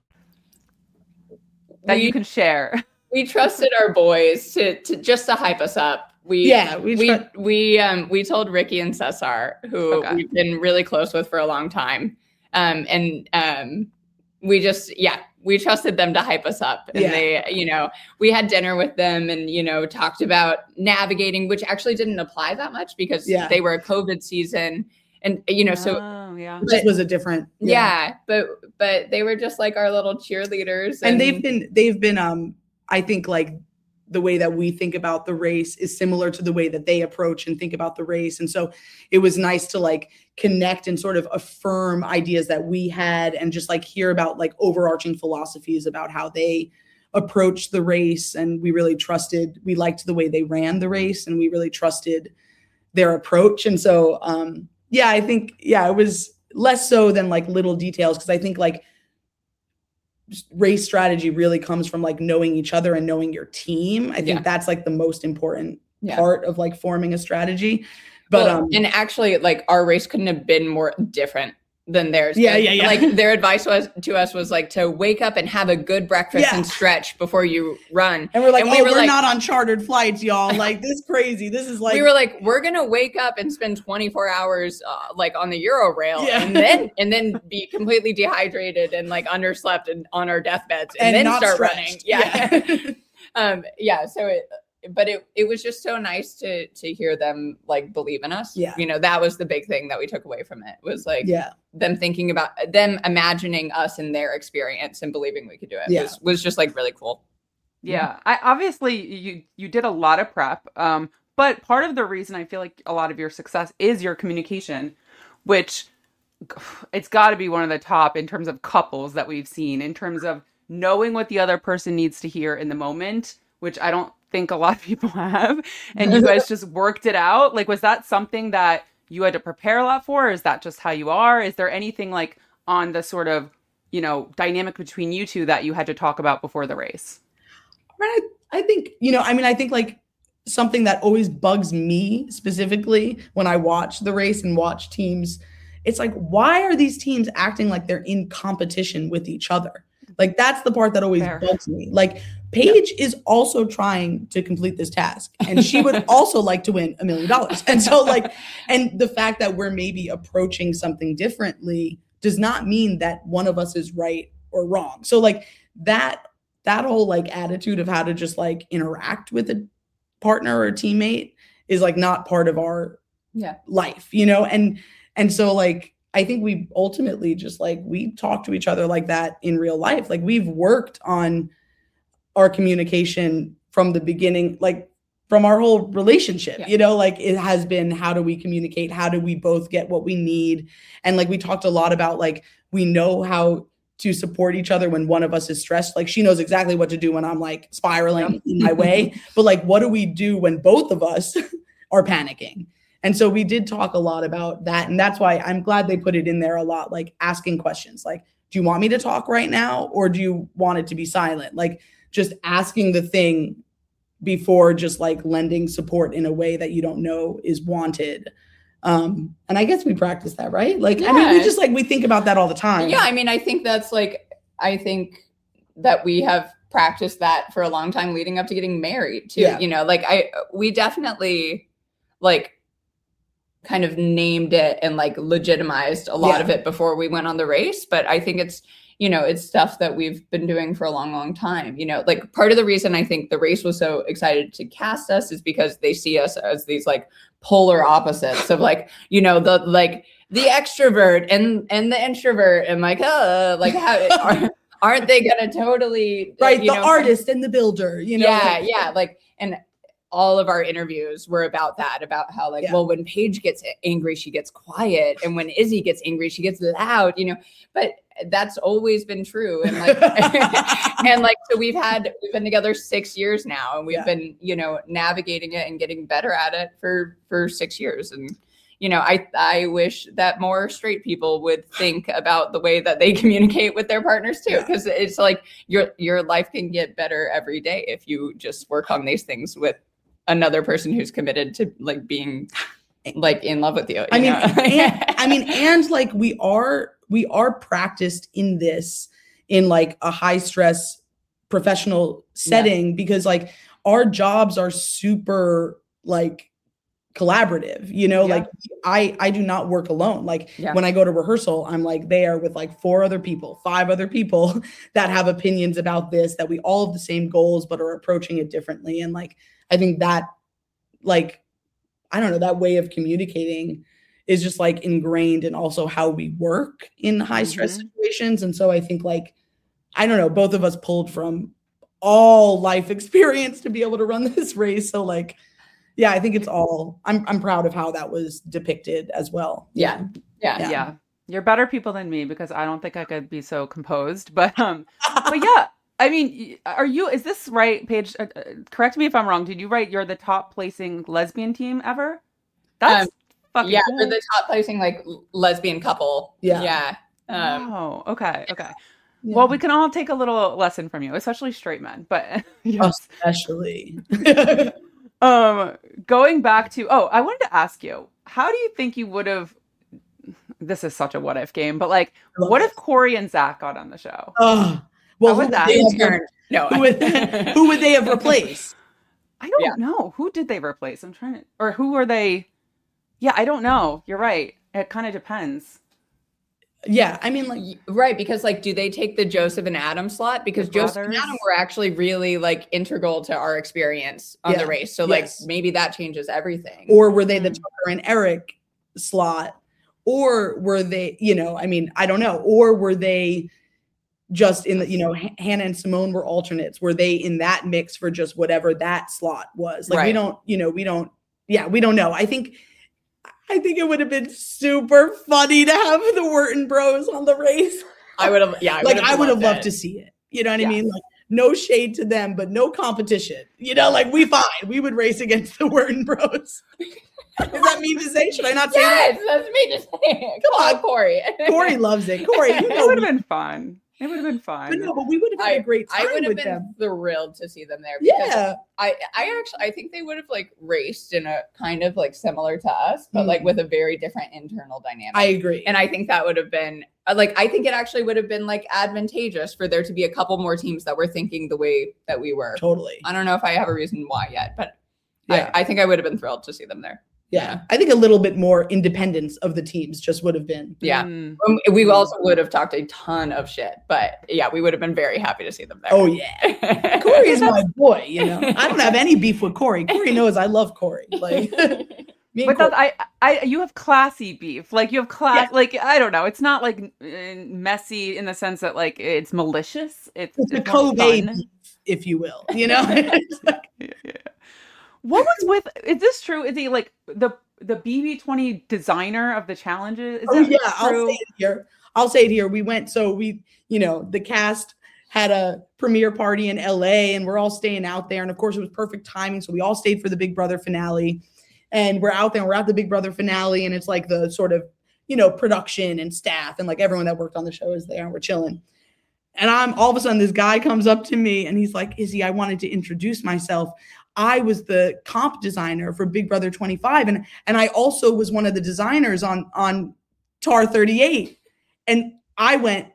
That you can share. We trusted our boys to just to hype us up. We told Ricky and Cesar, who we've been really close with for a long time, we trusted them to hype us up. And they, we had dinner with them and talked about navigating, which actually didn't apply that much because they were a COVID season. And this was a different but they were just like our little cheerleaders, and they've been I think like the way that we think about the race is similar to the way that they approach and think about the race. And so it was nice to like connect and sort of affirm ideas that we had and just like hear about like overarching philosophies about how they approached the race. And we liked the way they ran the race and we really trusted their approach. And so I think, it was less so than like little details. Cause I think like race strategy really comes from like knowing each other and knowing your team. I think that's like the most important part of like forming a strategy. But, and actually like our race couldn't have been more different than theirs. Like their advice to us was like to wake up and have a good breakfast and stretch before you run. And we're like, we're not on chartered flights, y'all. Like this is crazy. This is like, we were like, we're going to wake up and spend 24 hours like on the Eurorail and then be completely dehydrated and like underslept and on our deathbeds and then start stretched. running. But it was just so nice to hear them like believe in us. That was the big thing that we took away from it was like them thinking about them imagining us and their experience and believing we could do it was just like really cool. I obviously you did a lot of prep, but part of the reason I feel like a lot of your success is your communication, which it's got to be one of the top in terms of couples that we've seen in terms of knowing what the other person needs to hear in the moment, which I don't think a lot of people have, and you guys just worked it out. Like, was that something that you had to prepare a lot for? Or is that just how you are? Is there anything like on the sort of, dynamic between you two that you had to talk about before the race? I think, I think like something that always bugs me specifically when I watch the race and watch teams it's like, why are these teams acting like they're in competition with each other? Like, that's the part that always bugs me. Like, Paige is also trying to complete this task, and she would also like to win $1 million. And so, like, and the fact that we're maybe approaching something differently does not mean that one of us is right or wrong. So, like, that whole like attitude of how to just like interact with a partner or a teammate is like not part of our life, you know? And so, like, I think we ultimately just like, we talk to each other like that in real life. Like, we've worked on our communication from the beginning, like from our whole relationship, you know, like it has been, how do we communicate? How do we both get what we need? And like, we talked a lot about, like, we know how to support each other when one of us is stressed. Like, she knows exactly what to do when I'm like spiraling in my way, but like, what do we do when both of us are panicking? And so we did talk a lot about that. And that's why I'm glad they put it in there a lot, like asking questions like, do you want me to talk right now? Or do you want it to be silent? Like, just asking the thing before just like lending support in a way that you don't know is wanted. And I guess we practice that, right? Like, I mean, we just like, we think about that all the time. Yeah. I mean, I think that's like, I think that we have practiced that for a long time leading up to getting married too. You know, like we definitely like kind of named it and like legitimized a lot of it before we went on the race. But I think it's, you know, it's stuff that we've been doing for a long, long time. You know, like part of the reason I think the race was so excited to cast us is because they see us as these like polar opposites of like, you know, the extrovert and the introvert, and like, like how aren't they gonna totally right? The artist and the builder, you know? Yeah. Like, and all of our interviews were about that, about how like, well, when Paige gets angry, she gets quiet. And when Izzy gets angry, she gets loud, you know, but that's always been true. And like, and like, so we've been together 6 years now, and we've been, you know, navigating it and getting better at it for 6 years. And, you know, I wish that more straight people would think about the way that they communicate with their partners too. Cause it's like your life can get better every day if you just work on these things with another person who's committed to like being like in love with you. I mean, and like we are practiced in this in like a high stress professional setting because like our jobs are super like collaborative, you know, like I do not work alone. Like when I go to rehearsal, I'm like there with like 5 other people that have opinions about this, that we all have the same goals, but are approaching it differently. And like, I think that like, I don't know, that way of communicating is just like ingrained in also how we work in high stress situations. And so I think like, I don't know, both of us pulled from all life experience to be able to run this race. So like, yeah, I think it's all, I'm proud of how that was depicted as well. Yeah. You're better people than me because I don't think I could be so composed, but yeah, I mean, is this right, Paige? Correct me if I'm wrong. Did you write you're the top placing lesbian team ever? That's fucking cool. We're the top placing like lesbian couple. Yeah. Oh, okay. Yeah. Well, we can all take a little lesson from you, especially straight men, but especially. Going back to, I wanted to ask you, how do you think you would have, this is such a what if game, but like, what if Corey and Zach got on the show? Well, who would they have replaced? I don't know. Who did they replace? Or who are they? Yeah, I don't know. You're right. It kind of depends. Yeah, I mean, like, right, because like, do they take the Joseph and Adam slot? Because Joseph and Adam were actually really like integral to our experience on the race. So like, maybe that changes everything. Or were they the Tucker and Eric slot? Or were they, you know, I mean, I don't know. Or were they just in the, you know, Hannah and Simone were alternates. Were they in that mix for just whatever that slot was? Like, we don't know. I think it would have been super funny to have the Wharton Bros on the race. I would have loved to see it. You know what I mean? Like, no shade to them, but no competition. You know, like we would race against the Wharton Bros. Is that mean to say? Should I not say that? Yes, that's mean to say. Come on, Corey. Corey loves it. Corey, you know, it would have been fun. It would have been fun. But no, but we would have had a great time I would have with been them. thrilled to see them there. Because Yeah. I think they would have like raced in a kind of like similar to us, but like with a very different internal dynamic. I agree. And I think that would have been like, I think it actually would have been like advantageous for there to be a couple more teams that were thinking the way that we were. Totally. I don't know if I have a reason why yet, but Yeah. I think I would have been thrilled to see them there. Yeah. I think a little bit more independence of the teams just would have been. Yeah. We also would have talked a ton of shit, but yeah, we would have been very happy to see them there. Oh, yeah. Corey is my boy, you know. I don't have any beef with Corey. Corey knows I love Corey. Like, but that's, you have classy beef. Like you have class. Yeah. Like I don't know. It's not like messy in the sense that like it's malicious. It's a Kobe beef, if you will. You know. Yeah. What was with? Is this true? Is he like the BB20 designer of the challenges? Is true? I'll say it here. We went. So we, you know, the cast had a premiere party in LA, and we're all staying out there. And of course, it was perfect timing. So we all stayed for the Big Brother finale. And we're out there, and we're at the Big Brother finale, and it's like the sort of, you know, production and staff and like everyone that worked on the show is there, and we're chilling. And all of a sudden, this guy comes up to me, and he's like, Izzy, I wanted to introduce myself. I was the comp designer for Big Brother 25, and I also was one of the designers on TAR 38. And I went,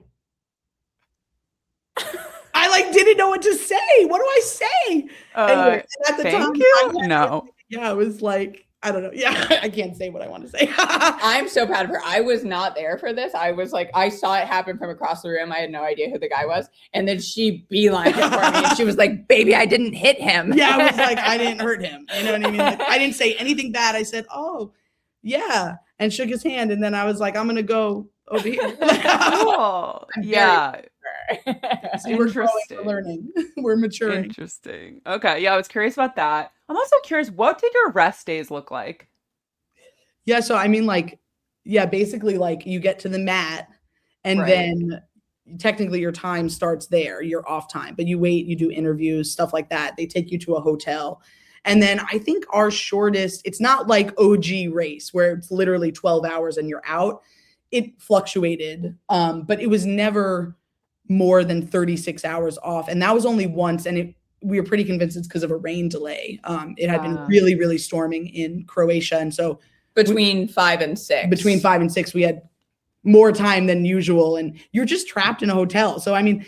I like didn't know what to say. What do I say? Anyway, at the time, no. Yeah, it was like, I don't know. Yeah, I can't say what I want to say. I'm so proud of her. I was not there for this. I was like, I saw it happen from across the room. I had no idea who the guy was. And then she beelined it for me. And she was like, baby, I didn't hit him. Yeah, I was like, I didn't hurt him. You know what I mean? Like, I didn't say anything bad. I said, oh, yeah. And shook his hand. And then I was like, I'm going to go over here. Cool. Yeah. So we're growing, we're learning. We're maturing. Interesting. Okay. Yeah, I was curious about that. I'm also curious, what did your rest days look like? Yeah, so I mean, like, yeah, basically, like, you get to the mat, and then technically your time starts there, your off time, but you wait, you do interviews, stuff like that. They take you to a hotel. And then I think our shortest, it's not like OG race where it's literally 12 hours and you're out. It fluctuated, but it was never more than 36 hours off. And that was only once. And we were pretty convinced it's because of a rain delay. It had been really, really storming in Croatia. And so between 5 and 6, we had more time than usual. And you're just trapped in a hotel. So, I mean,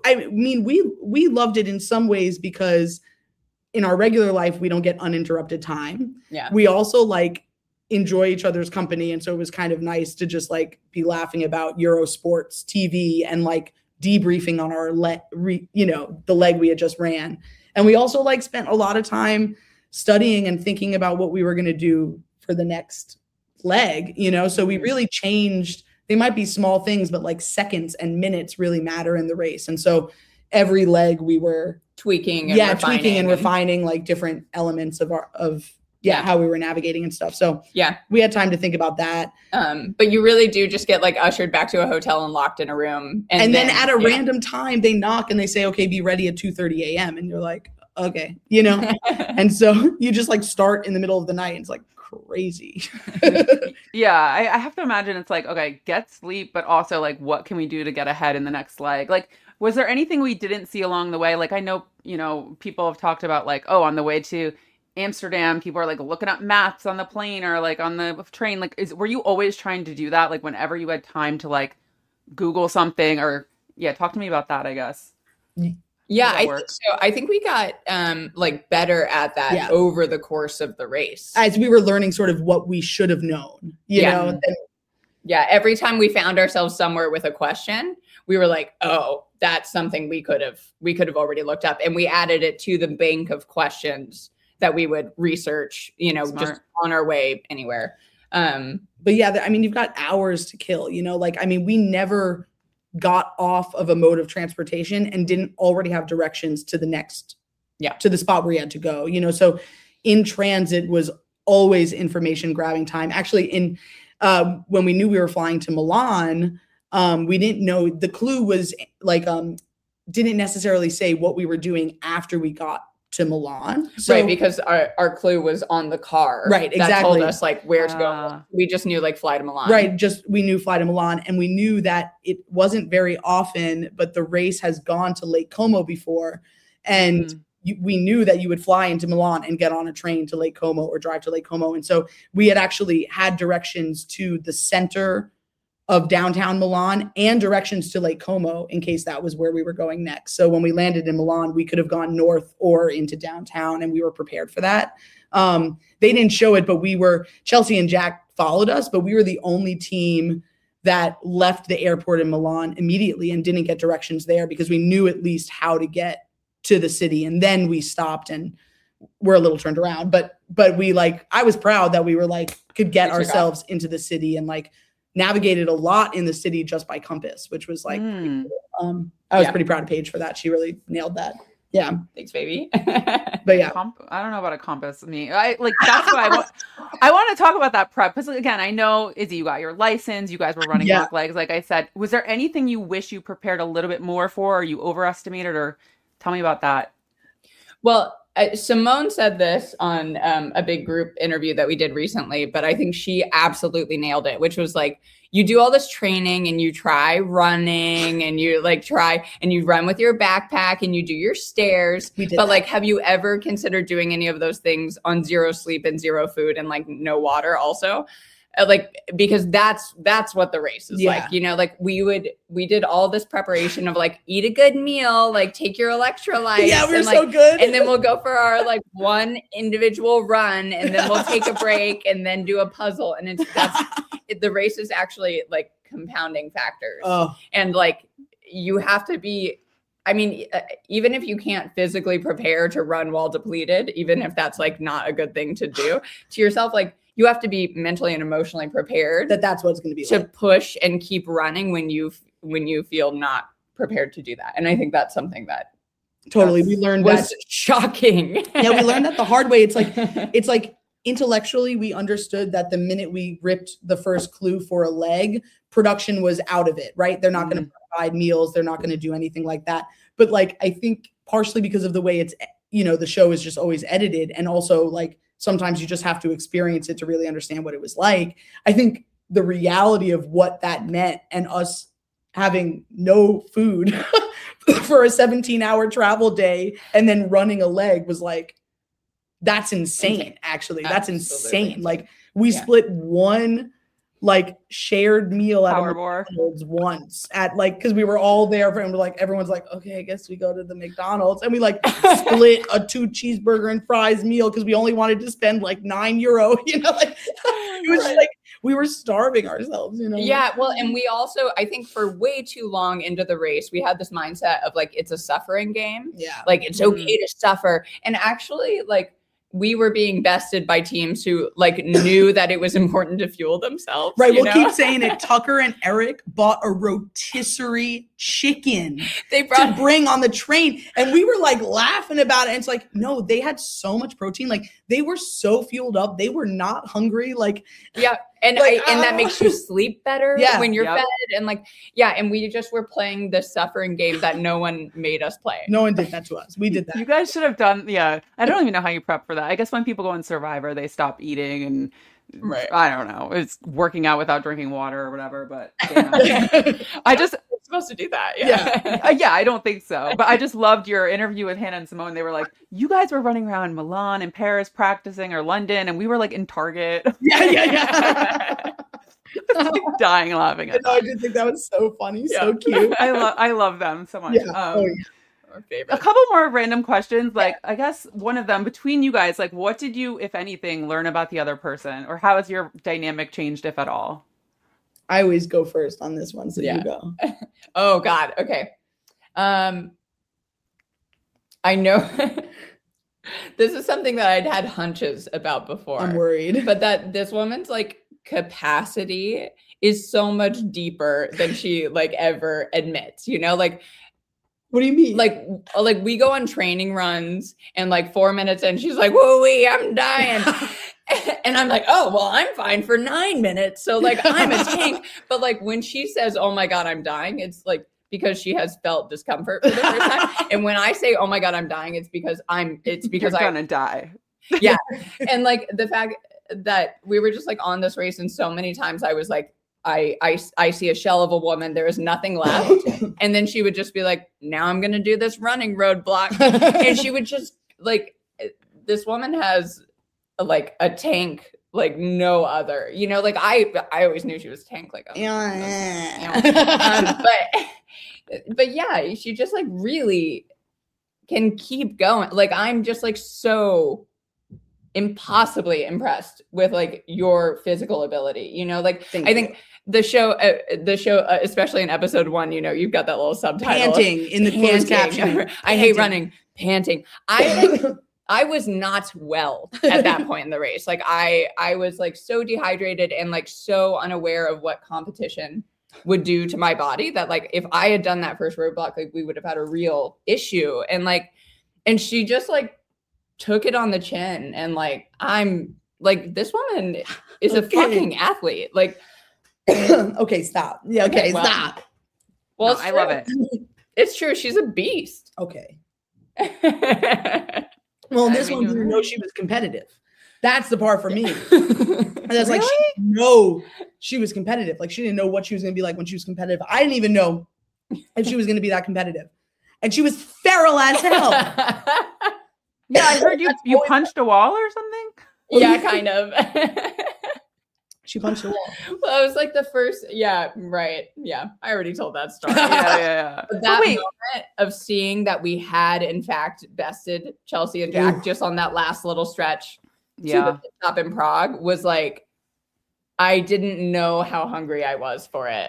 we loved it in some ways because in our regular life, we don't get uninterrupted time. Yeah. We also like enjoy each other's company. And so it was kind of nice to just like be laughing about Eurosports TV and like debriefing on our the leg we had just ran. And we also like spent a lot of time studying and thinking about what we were going to do for the next leg, you know? So we really changed. They might be small things, but like seconds and minutes really matter in the race. And so every leg we were tweaking and refining like different elements of how we were navigating and stuff. So yeah, we had time to think about that. But you really do just get like ushered back to a hotel and locked in a room. And then at a random time they knock and they say, okay, be ready at 2:30 a.m. And you're like, okay, you know? And so you just like start in the middle of the night. And it's like crazy. Yeah. I have to imagine it's like, okay, get sleep, but also like, what can we do to get ahead in the next leg? Like, was there anything we didn't see along the way? Like, I know, you know, people have talked about like, oh, on the way to Amsterdam, people are like looking up maps on the plane or like on the train. Like, were you always trying to do that? Like whenever you had time to like Google something or talk to me about that, I guess. Yeah, I think so. I think we got like better at that over the course of the race. As we were learning sort of what we should have known, you know? Yeah, every time we found ourselves somewhere with a question, we were like, oh, that's something we could have already looked up. And we added it to the bank of questions that we would research, you know, just on our way anywhere. But yeah, I mean, you've got hours to kill, you know, like, I mean, we never got off of a mode of transportation and didn't already have directions to the next, to the spot where you had to go, you know? So in transit was always information grabbing time. Actually when we knew we were flying to Milan, we didn't know, the clue was like, didn't necessarily say what we were doing after we got to Milan. So, right, because our clue was on the car. Right, exactly. That told us like where to go. We just knew like fly to Milan. Right, we knew fly to Milan, and we knew that it wasn't very often, but the race has gone to Lake Como before, and we knew that you would fly into Milan and get on a train to Lake Como or drive to Lake Como. And so we had actually had directions to the center of downtown Milan and directions to Lake Como in case that was where we were going next. So when we landed in Milan, we could have gone north or into downtown, and we were prepared for that. They didn't show it, but Chelsea and Jack followed us, but we were the only team that left the airport in Milan immediately and didn't get directions there because we knew at least how to get to the city. And then we stopped and we're a little turned around, but we I was proud that we were could get ourselves into the city and navigated a lot in the city just by compass, which was pretty cool. I was pretty proud of Paige for that. She really nailed that. Yeah. Thanks, baby. But yeah, I don't know about a compass. That's what I want to talk about that prep. Because again, I know, Izzy, you got your license, you guys were running back legs. Like I said, was there anything you wish you prepared a little bit more for, or you overestimated, or tell me about that? Well, Simone said this on a big group interview that we did recently, but I think she absolutely nailed it, which was you do all this training and you try running and you try and you run with your backpack and you do your stairs. But have you ever considered doing any of those things on zero sleep and zero food and no water also? Because that's what the race is like, we did all this preparation of eat a good meal, take your electrolytes. Yeah, we're so good. And then we'll go for our one individual run, and then we'll take a break and then do a puzzle. And the race is actually compounding factors. Oh. And you have to be, even if you can't physically prepare to run while depleted, even if that's not a good thing to do to yourself, you have to be mentally and emotionally prepared that's what it's going to be to push and keep running when you feel not prepared to do that. And I think that's something that totally we learned was shocking. Yeah, we learned that the hard way. It's intellectually we understood that the minute we ripped the first clue for a leg, production was out of it, right? They're not going to provide meals, they're not going to do anything like that. But I think partially because of the way it's the show is just always edited, and also sometimes you just have to experience it to really understand what it was like. I think the reality of what that meant and us having no food for a 17-hour travel day and then running a leg was that's insane, actually. That's insane. We split one shared meal at McDonald's once at because we were all there and we're everyone's okay, I guess we go to the McDonald's, and we split a 2 cheeseburger and fries meal because we only wanted to spend €9, it was just we were starving ourselves, Yeah, well, and we also, I think for way too long into the race, we had this mindset of it's a suffering game. Yeah. It's okay to suffer. And actually we were being bested by teams who knew that it was important to fuel themselves. Right. We'll keep saying it. Tucker and Eric bought a rotisserie chicken to bring on the train. And we were laughing about it. And it's no, they had so much protein. They were so fueled up. They were not hungry. Yeah. And and that makes you sleep better when you're fed. And and we just were playing the suffering game that no one made us play. No one did that to us. We did that. You guys should have done, I don't even know how you prep for that. I guess when people go on Survivor, they stop eating and I don't know. It's working out without drinking water or whatever, but I just supposed to do that. Yeah, I don't think so. But I just loved your interview with Hannah and Simone. They were you guys were running around Milan and Paris practicing, or London, and we were in Target. Yeah. Dying laughing at that. I did think that was so funny, so cute. I love them so much. Yeah. Our favorite. A couple more random questions. I guess one of them between you guys, what did you, if anything, learn about the other person, or how has your dynamic changed, if at all? I always go first on this one, so you go. Oh God. Okay. I know this is something that I'd had hunches about before. I'm worried, but that this woman's capacity is so much deeper than she ever admits. What do you mean? We go on training runs and 4 minutes in, she's whoa-wee, I'm dying. And I'm oh, well, I'm fine for 9 minutes. So I'm a tank. But when she says, oh my God, I'm dying, it's because she has felt discomfort for the first time. And when I say, oh my God, I'm dying, it's because You're gonna die. Yeah. And like the fact that we were just like on this race, and so many times I was like, I see a shell of a woman, there is nothing left. And then she would just be like, now I'm gonna do this running roadblock. And she would just like, this woman has like a tank like no other, you know, like I always knew she was a tank, like but yeah, she just like really can keep going. Like I'm just like so impossibly impressed with like your physical ability, you know, like I think the show especially in episode 1, you know, you've got that little subtitle panting in the closed caption. I hate running, panting. I was not well at that point in the race. Like I was like so dehydrated and like so unaware of what competition would do to my body that like if I had done that first roadblock, like we would have had a real issue. And she just like took it on the chin, and like I'm like, this woman is a fucking athlete. Like okay, stop. Yeah, okay, well, stop. Well, no, I love it. It's true. She's a beast. Okay. Well, this one didn't know she was competitive. That's the part for me. That's like, she didn't know she was competitive. Like she didn't know what she was going to be like when she was competitive. I didn't even know if she was going to be that competitive. And she was feral as hell. Yeah, I heard you punched a wall or something. Yeah, kind of. She punched a wall. Well, it was like the first, yeah, right. Yeah, I already told that story. Yeah. But that moment of seeing that we had, in fact, bested Chelsea and Jack just on that last little stretch to the pit stop in Prague was like, I didn't know how hungry I was for it.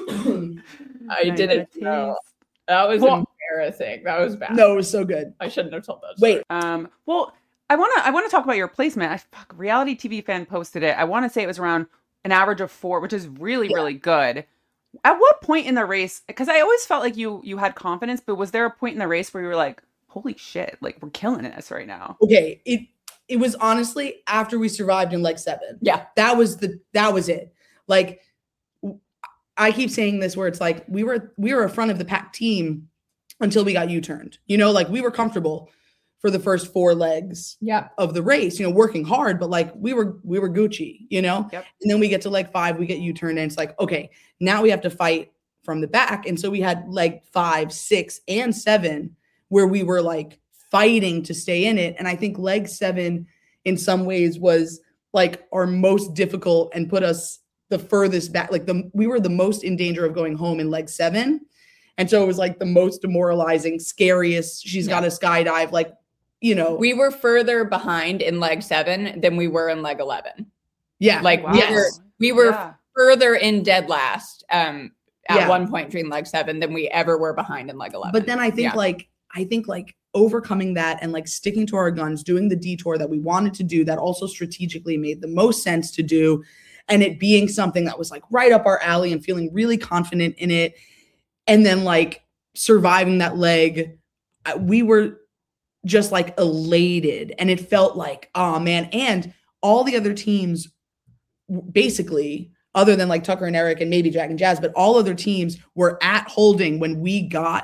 I didn't know. That was embarrassing. That was bad. No, it was so good. I shouldn't have told that story. Wait. Well, I want to talk about your placement. Reality TV Fan posted it. I want to say it was around an average of 4, which is really, really good. At what point in the race, because I always felt like you had confidence, but was there a point in the race where you were like, holy shit, like we're killing this right now? Okay. It was honestly after we survived in leg 7. Yeah. That was it. Like I keep saying this where it's like we were a front of the pack team until we got U-turned. You know, like we were comfortable for the first 4 legs of the race, you know, working hard, but like we were Gucci, you know? Yep. And then we get to leg 5, we get U-turned, and it's like, okay, now we have to fight from the back. And so we had leg 5, 6, and 7 where we were like fighting to stay in it. And I think leg 7 in some ways was like our most difficult and put us the furthest back. Like we were the most in danger of going home in leg 7. And so it was like the most demoralizing, scariest. She's got to skydive, like, you know. We were further behind in leg 7 than we were in leg 11. Yeah. Like we were further in dead last at one point during leg 7 than we ever were behind in leg 11. But then I think like overcoming that and like sticking to our guns, doing the detour that we wanted to do, that also strategically made the most sense to do, and it being something that was like right up our alley and feeling really confident in it. And then like surviving that leg, we were just like elated, and it felt like, oh man. And all the other teams basically, other than like Tucker and Eric and maybe Jack and Jazz, but all other teams were at holding when we got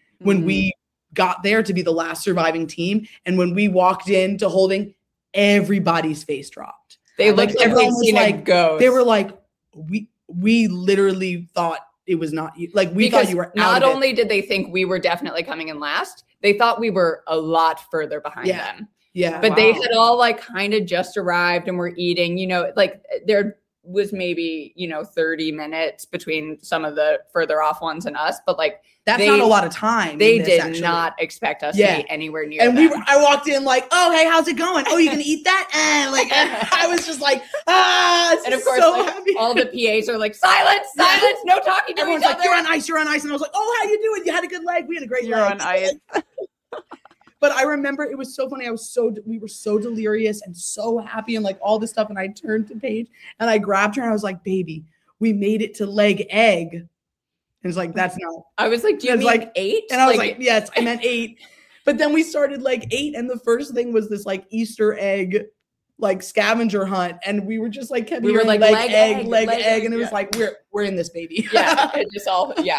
there to be the last surviving team. And when we walked into holding, everybody's face dropped. They looked like they'd seen a ghost. They were like, we literally thought it was not you. Like we thought you were out. Not only did they think we were definitely coming in last, they thought we were a lot further behind them. Yeah. But they had all like kind of just arrived and were eating, you know, like there was maybe, you know, 30 minutes between some of the further off ones and us, but like that's not a lot of time. They did not expect us to be anywhere near. And I walked in like, oh, hey, how's it going? Oh, you gonna eat that? I was just like, and of course, so like, all the PAs are like, silence, no talking to Everyone's each like, other. you're on ice. And I was like, oh, how you doing? You had a good leg. We had a great leg. You're on ice. But I remember it was so funny. We were so delirious and so happy and like all this stuff. And I turned to Paige and I grabbed her and I was like, baby, we made it to leg egg. And it's like, that's not. I was like, do you mean like 8? And I was like, yes, I meant 8. But then we started like 8. And the first thing was this like Easter egg, like scavenger hunt. And we were just like, we were like leg egg. And it was like, we're in this, baby. Yeah. It just all,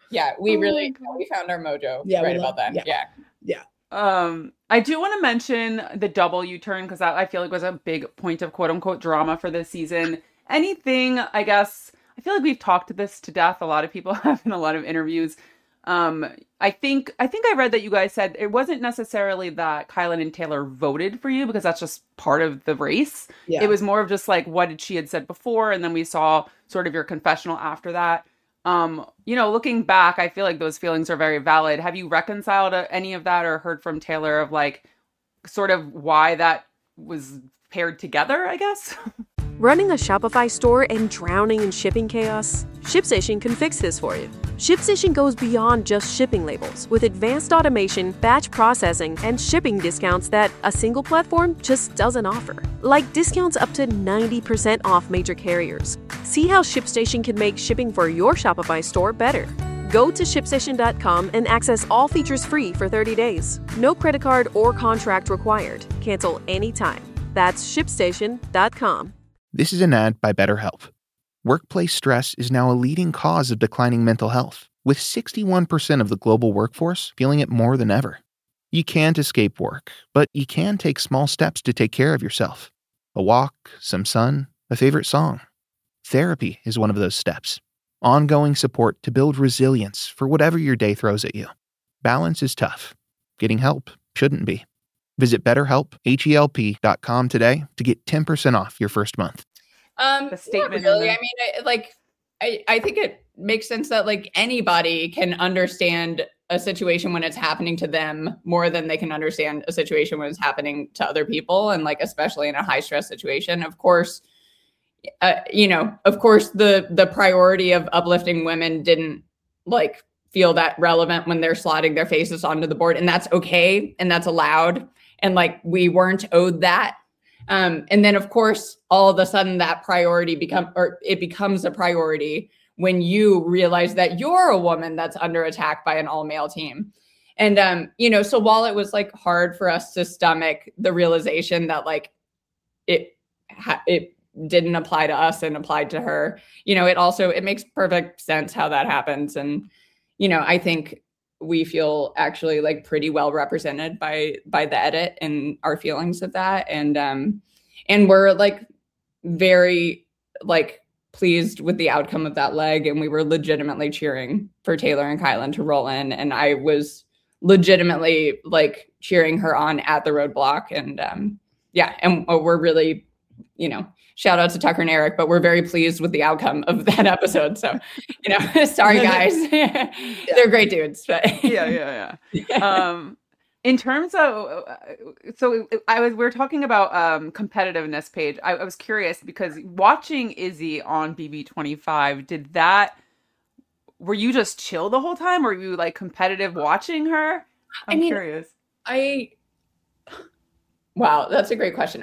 Yeah, we really we found our mojo right about that. Yeah. I do want to mention the double U-turn because that I feel like was a big point of quote unquote drama for this season. Anything, I guess, I feel like we've talked this to death. A lot of people have in a lot of interviews. I think I read that you guys said it wasn't necessarily that Kyland and Taylor voted for you because that's just part of the race. Yeah. It was more of just like what did she had said before, and then we saw sort of your confessional after that. Looking back, I feel like those feelings are very valid. Have you reconciled any of that or heard from Taylor of like sort of why that was paired together, I guess? Running a Shopify store and drowning in shipping chaos? ShipStation can fix this for you. ShipStation goes beyond just shipping labels with advanced automation, batch processing, and shipping discounts that a single platform just doesn't offer. Like discounts up to 90% off major carriers. See how ShipStation can make shipping for your Shopify store better. Go to ShipStation.com and access all features free for 30 days. No credit card or contract required. Cancel anytime. That's ShipStation.com. This is an ad by BetterHelp. Workplace stress is now a leading cause of declining mental health, with 61% of the global workforce feeling it more than ever. You can't escape work, but you can take small steps to take care of yourself. A walk, some sun, a favorite song. Therapy is one of those steps. Ongoing support to build resilience for whatever your day throws at you. Balance is tough. Getting help shouldn't be. Visit BetterHelp.com today to get 10% off your first month. The statement. Really. I mean, I think it makes sense that like anybody can understand a situation when it's happening to them more than they can understand a situation when it's happening to other people. And like, especially in a high stress situation, of course, the priority of uplifting women didn't like feel that relevant when they're slotting their faces onto the board, and that's okay. And that's allowed. And like, we weren't owed that. And then of course, all of a sudden that priority becomes a priority when you realize that you're a woman that's under attack by an all male team. And, so while it was like hard for us to stomach the realization that like it didn't apply to us and applied to her, it makes perfect sense how that happens. And, I think we feel actually like pretty well represented by the edit and our feelings of that. And we're like very like pleased with the outcome of that leg. And we were legitimately cheering for Taylor and Kyland to roll in. And I was legitimately like cheering her on at the roadblock. And and we're really, shout out to Tucker and Eric, but we're very pleased with the outcome of that episode. So, sorry guys, they're great dudes. But yeah. In terms of, we're talking about competitiveness, Paige. I was curious because watching Izzy on BB25, were you just chill the whole time? Or were you like competitive watching her? I'm curious. Wow, that's a great question.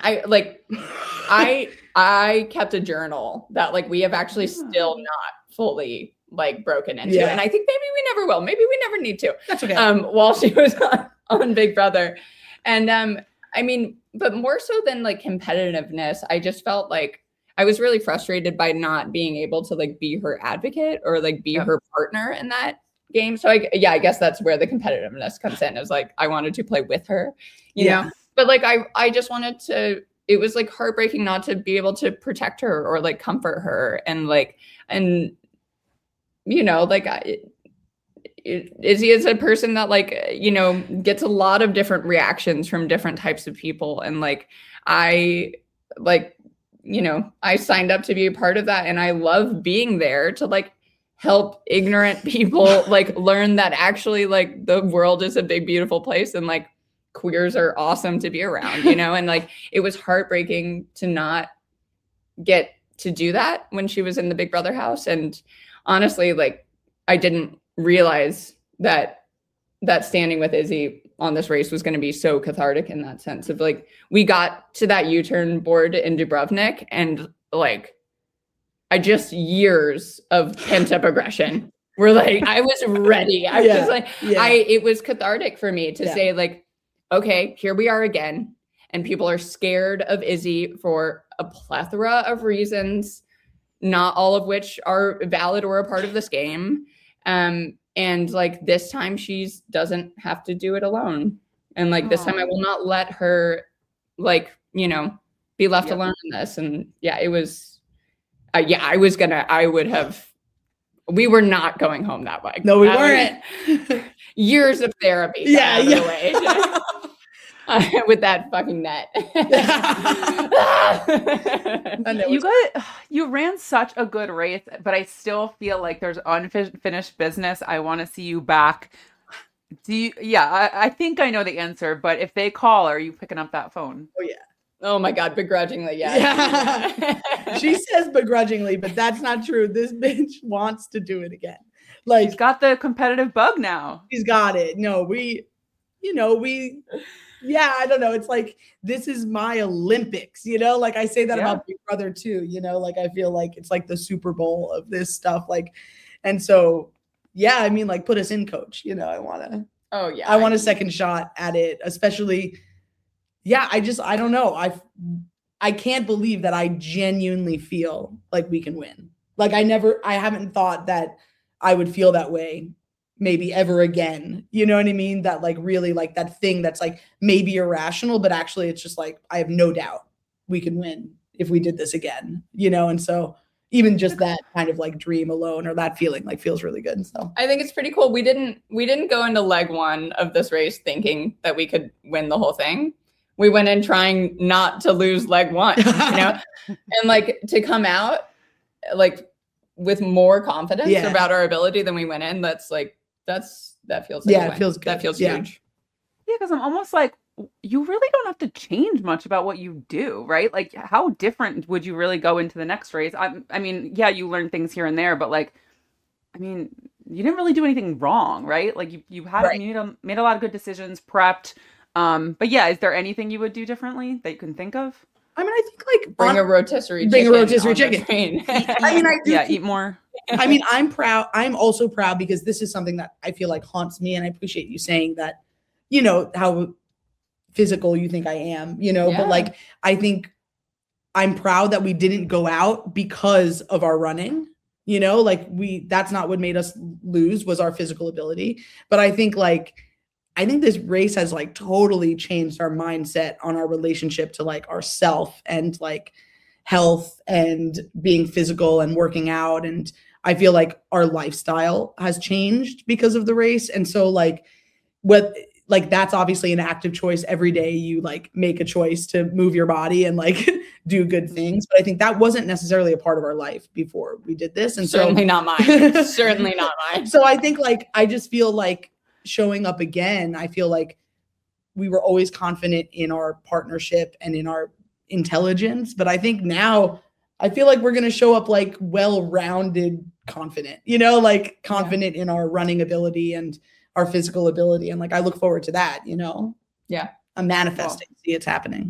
I kept a journal that like we have actually still not fully like broken into. And I think maybe we never will. Maybe we never need to. That's okay. While she was on Big Brother. And but more so than like competitiveness, I just felt like I was really frustrated by not being able to like be her advocate or like be her partner in that game. So I guess that's where the competitiveness comes in, is like I wanted to play with her, you know. But like I just wanted to, it was like heartbreaking not to be able to protect her or like comfort her. And Izzy is a person that like, gets a lot of different reactions from different types of people. And like, I signed up to be a part of that. And I love being there to like help ignorant people like learn that actually like the world is a big, beautiful place. And like, queers are awesome to be around, and like it was heartbreaking to not get to do that when she was in the Big Brother house. And honestly, like I didn't realize that standing with Izzy on this race was going to be so cathartic in that sense of like, we got to that U-turn board in Dubrovnik and like, years of pent up aggression were like, I was ready. I was just like, it was cathartic for me to say like, okay, here we are again. And people are scared of Izzy for a plethora of reasons, not all of which are valid or a part of this game. And like this time she doesn't have to do it alone. And like this time I will not let her like, you know, be left alone in this. And yeah, it was, we were not going home that way. No, we weren't. Years of therapy. Yeah. With that fucking net. You ran such a good race, but I still feel like there's unfinished business. I want to see you back. I think I know the answer, but if they call, are you picking up that phone? Oh yeah. Oh my God, begrudgingly, yeah. She says begrudgingly, but that's not true. This bitch wants to do it again. Like, she's got the competitive bug now. She's got it. No, I don't know. It's like, this is my Olympics, you know, like I say that about Big Brother too, you know, like I feel like it's like the Super Bowl of this stuff. Like, and so, yeah, I mean, like put us in, coach, you know, I want a second shot at it, especially. Yeah. I don't know. I can't believe that I genuinely feel like we can win. Like I haven't thought that I would feel that way maybe ever again. You know what I mean? That like really like that thing that's like maybe irrational, but actually it's just like, I have no doubt we can win if we did this again, you know? And so even just that kind of like dream alone or that feeling like feels really good. So I think it's pretty cool. We didn't go into leg one of this race thinking that we could win the whole thing. We went in trying not to lose leg one, you know, and like to come out like with more confidence about our ability than we went in. That feels like it feels good. That feels huge. Yeah, because I'm almost like, you really don't have to change much about what you do, right? Like, how different would you really go into the next race? I mean, yeah, you learn things here and there, but like, I mean, you didn't really do anything wrong, right? Like you made a lot of good decisions, prepped. But yeah, is there anything you would do differently that you can think of? I mean, I think like bring a rotisserie chicken. I mean, I do eat more. I mean, I'm proud. I'm also proud because this is something that I feel like haunts me. And I appreciate you saying that, you know, how physical you think I am, you know, but like, I think I'm proud that we didn't go out because of our running, you know, like that's not what made us lose was our physical ability. But I think this race has like totally changed our mindset on our relationship to like ourself and like health and being physical and working out. And I feel like our lifestyle has changed because of the race. And so like that's obviously an active choice. Every day you like make a choice to move your body and like do good things. But I think that wasn't necessarily a part of our life before we did this. And certainly not mine. Certainly not mine. So I think like, I just feel like showing up again, I feel like we were always confident in our partnership and in our intelligence. But I think now I feel like we're going to show up like well-rounded, confident, you know, like confident in our running ability and our physical ability. And like, I look forward to that, you know? Yeah. I'm manifesting. See, it's happening.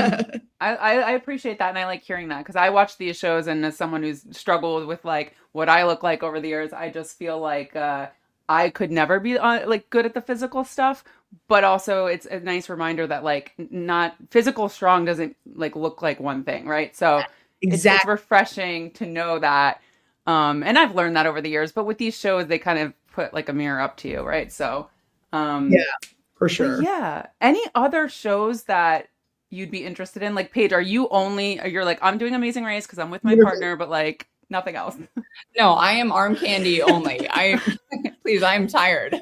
I appreciate that. And I like hearing that because I watch these shows and as someone who's struggled with like what I look like over the years, I just feel like, I could never be like good at the physical stuff, but also it's a nice reminder that like not physical strong doesn't like look like one thing. Right. So it's refreshing to know that. And I've learned that over the years, but with these shows, they kind of put like a mirror up to you. Right. So, yeah, for sure. Yeah. Any other shows that you'd be interested in? Like Paige, you're like, I'm doing Amazing Race because I'm with my partner, but like, nothing else. No, I am arm candy only. Please, I'm tired.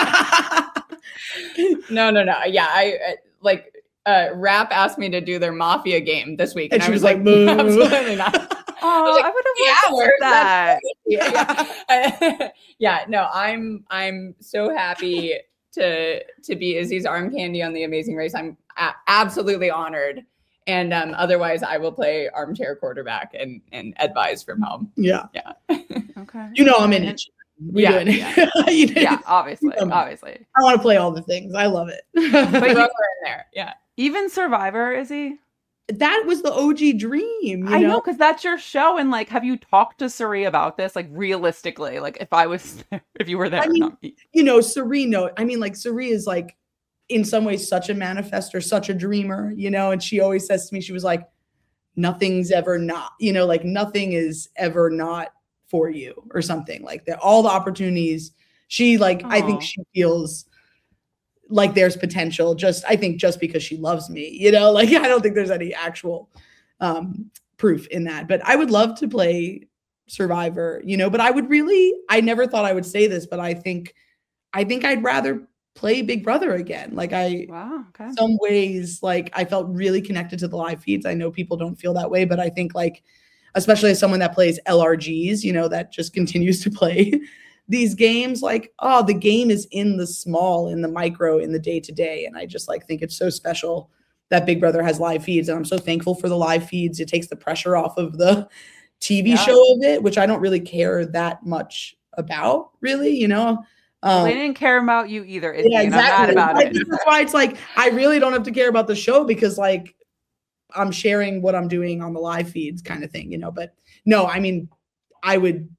No. Yeah, I like Rap asked me to do their Mafia game this week, and I was like, "Boo!" Absolutely not. Oh, I would have that. Yeah, no, I'm so happy to be Izzy's arm candy on the Amazing Race. I'm absolutely honored. And otherwise, I will play armchair quarterback and advise from home. Yeah. Okay. You know I'm in it. Yeah, obviously. I want to play all the things. I love it. But you're in there. Yeah. Even Survivor, is he? That was the OG dream. I know, because that's your show. And like, have you talked to Suri about this? Like, realistically, like if you were there. I mean, you know, Suri, I mean, like, Suri is like, in some ways, such a manifestor, such a dreamer, you know, and she always says to me, she was like, nothing's ever not, you know, like nothing is ever not for you or something like that. All the opportunities she like, I think she feels like there's potential just because she loves me, you know, like I don't think there's any actual proof in that, but I would love to play Survivor, you know, but I never thought I would say this, but I think I'd rather play Big Brother again. Like some ways, like I felt really connected to the live feeds. I know people don't feel that way, but I think like, especially as someone that plays LRGs, you know, that just continues to play these games, like, oh, the game is in the small, in the micro, in the day-to-day. And I just like think it's so special that Big Brother has live feeds. And I'm so thankful for the live feeds. It takes the pressure off of the TV show of it, which I don't really care that much about, really, you know. They didn't care about you either. Yeah, exactly. I'm mad about it. That's why it's like, I really don't have to care about the show because like I'm sharing what I'm doing on the live feeds kind of thing, you know, but no, I mean, I would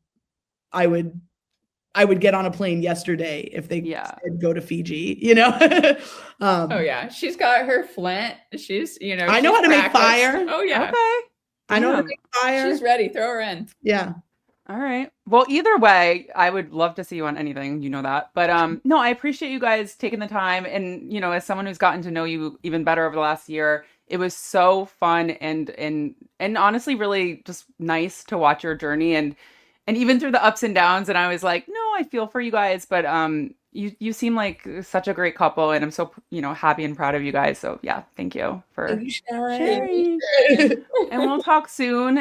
get on a plane yesterday if they said go to Fiji, you know? Oh yeah. She's got her flint. She's, you know, I know how to make fire. Oh yeah. Okay. I know how to make fire. She's ready. Throw her in. Yeah. All right. Well, either way, I would love to see you on anything, you know that. But no, I appreciate you guys taking the time. And, you know, as someone who's gotten to know you even better over the last year, it was so fun and honestly really just nice to watch your journey and even through the ups and downs. And I was like, no, I feel for you guys, but you seem like such a great couple, and I'm so, you know, happy and proud of you guys. So yeah, thank you for sharing. And we'll talk soon.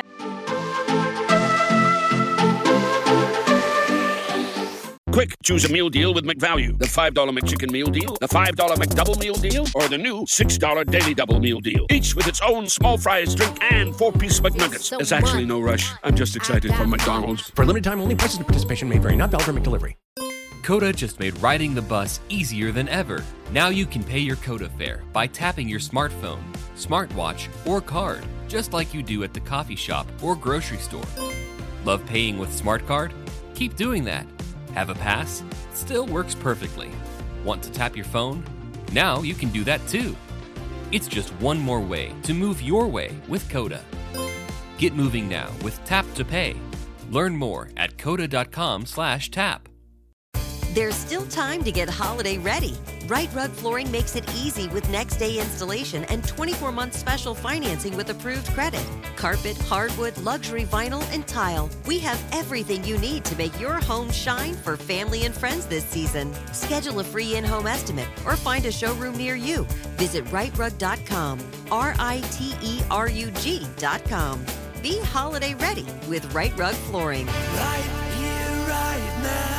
Quick, choose a meal deal with McValue. The $5 McChicken meal deal, the $5 McDouble meal deal, or the new $6 Daily Double meal deal. Each with its own small fries, drink, and 4-piece McNuggets. There's actually no rush. I'm just excited for McDonald's. For limited time only, prices and participation may vary. Not valid for McDelivery. Coda just made riding the bus easier than ever. Now you can pay your Coda fare by tapping your smartphone, smartwatch, or card, just like you do at the coffee shop or grocery store. Love paying with Smart Card? Keep doing that. Have a pass? Still works perfectly. Want to tap your phone? Now you can do that too. It's just one more way to move your way with Coda. Get moving now with Tap to Pay. Learn more at coda.com/tap. There's still time to get holiday ready. Right Rug Flooring makes it easy with next day installation and 24-month special financing with approved credit. Carpet, hardwood, luxury vinyl, and tile. We have everything you need to make your home shine for family and friends this season. Schedule a free in-home estimate or find a showroom near you. Visit rightrug.com, RITERUG.com. Be holiday ready with Right Rug Flooring. Right here, right now.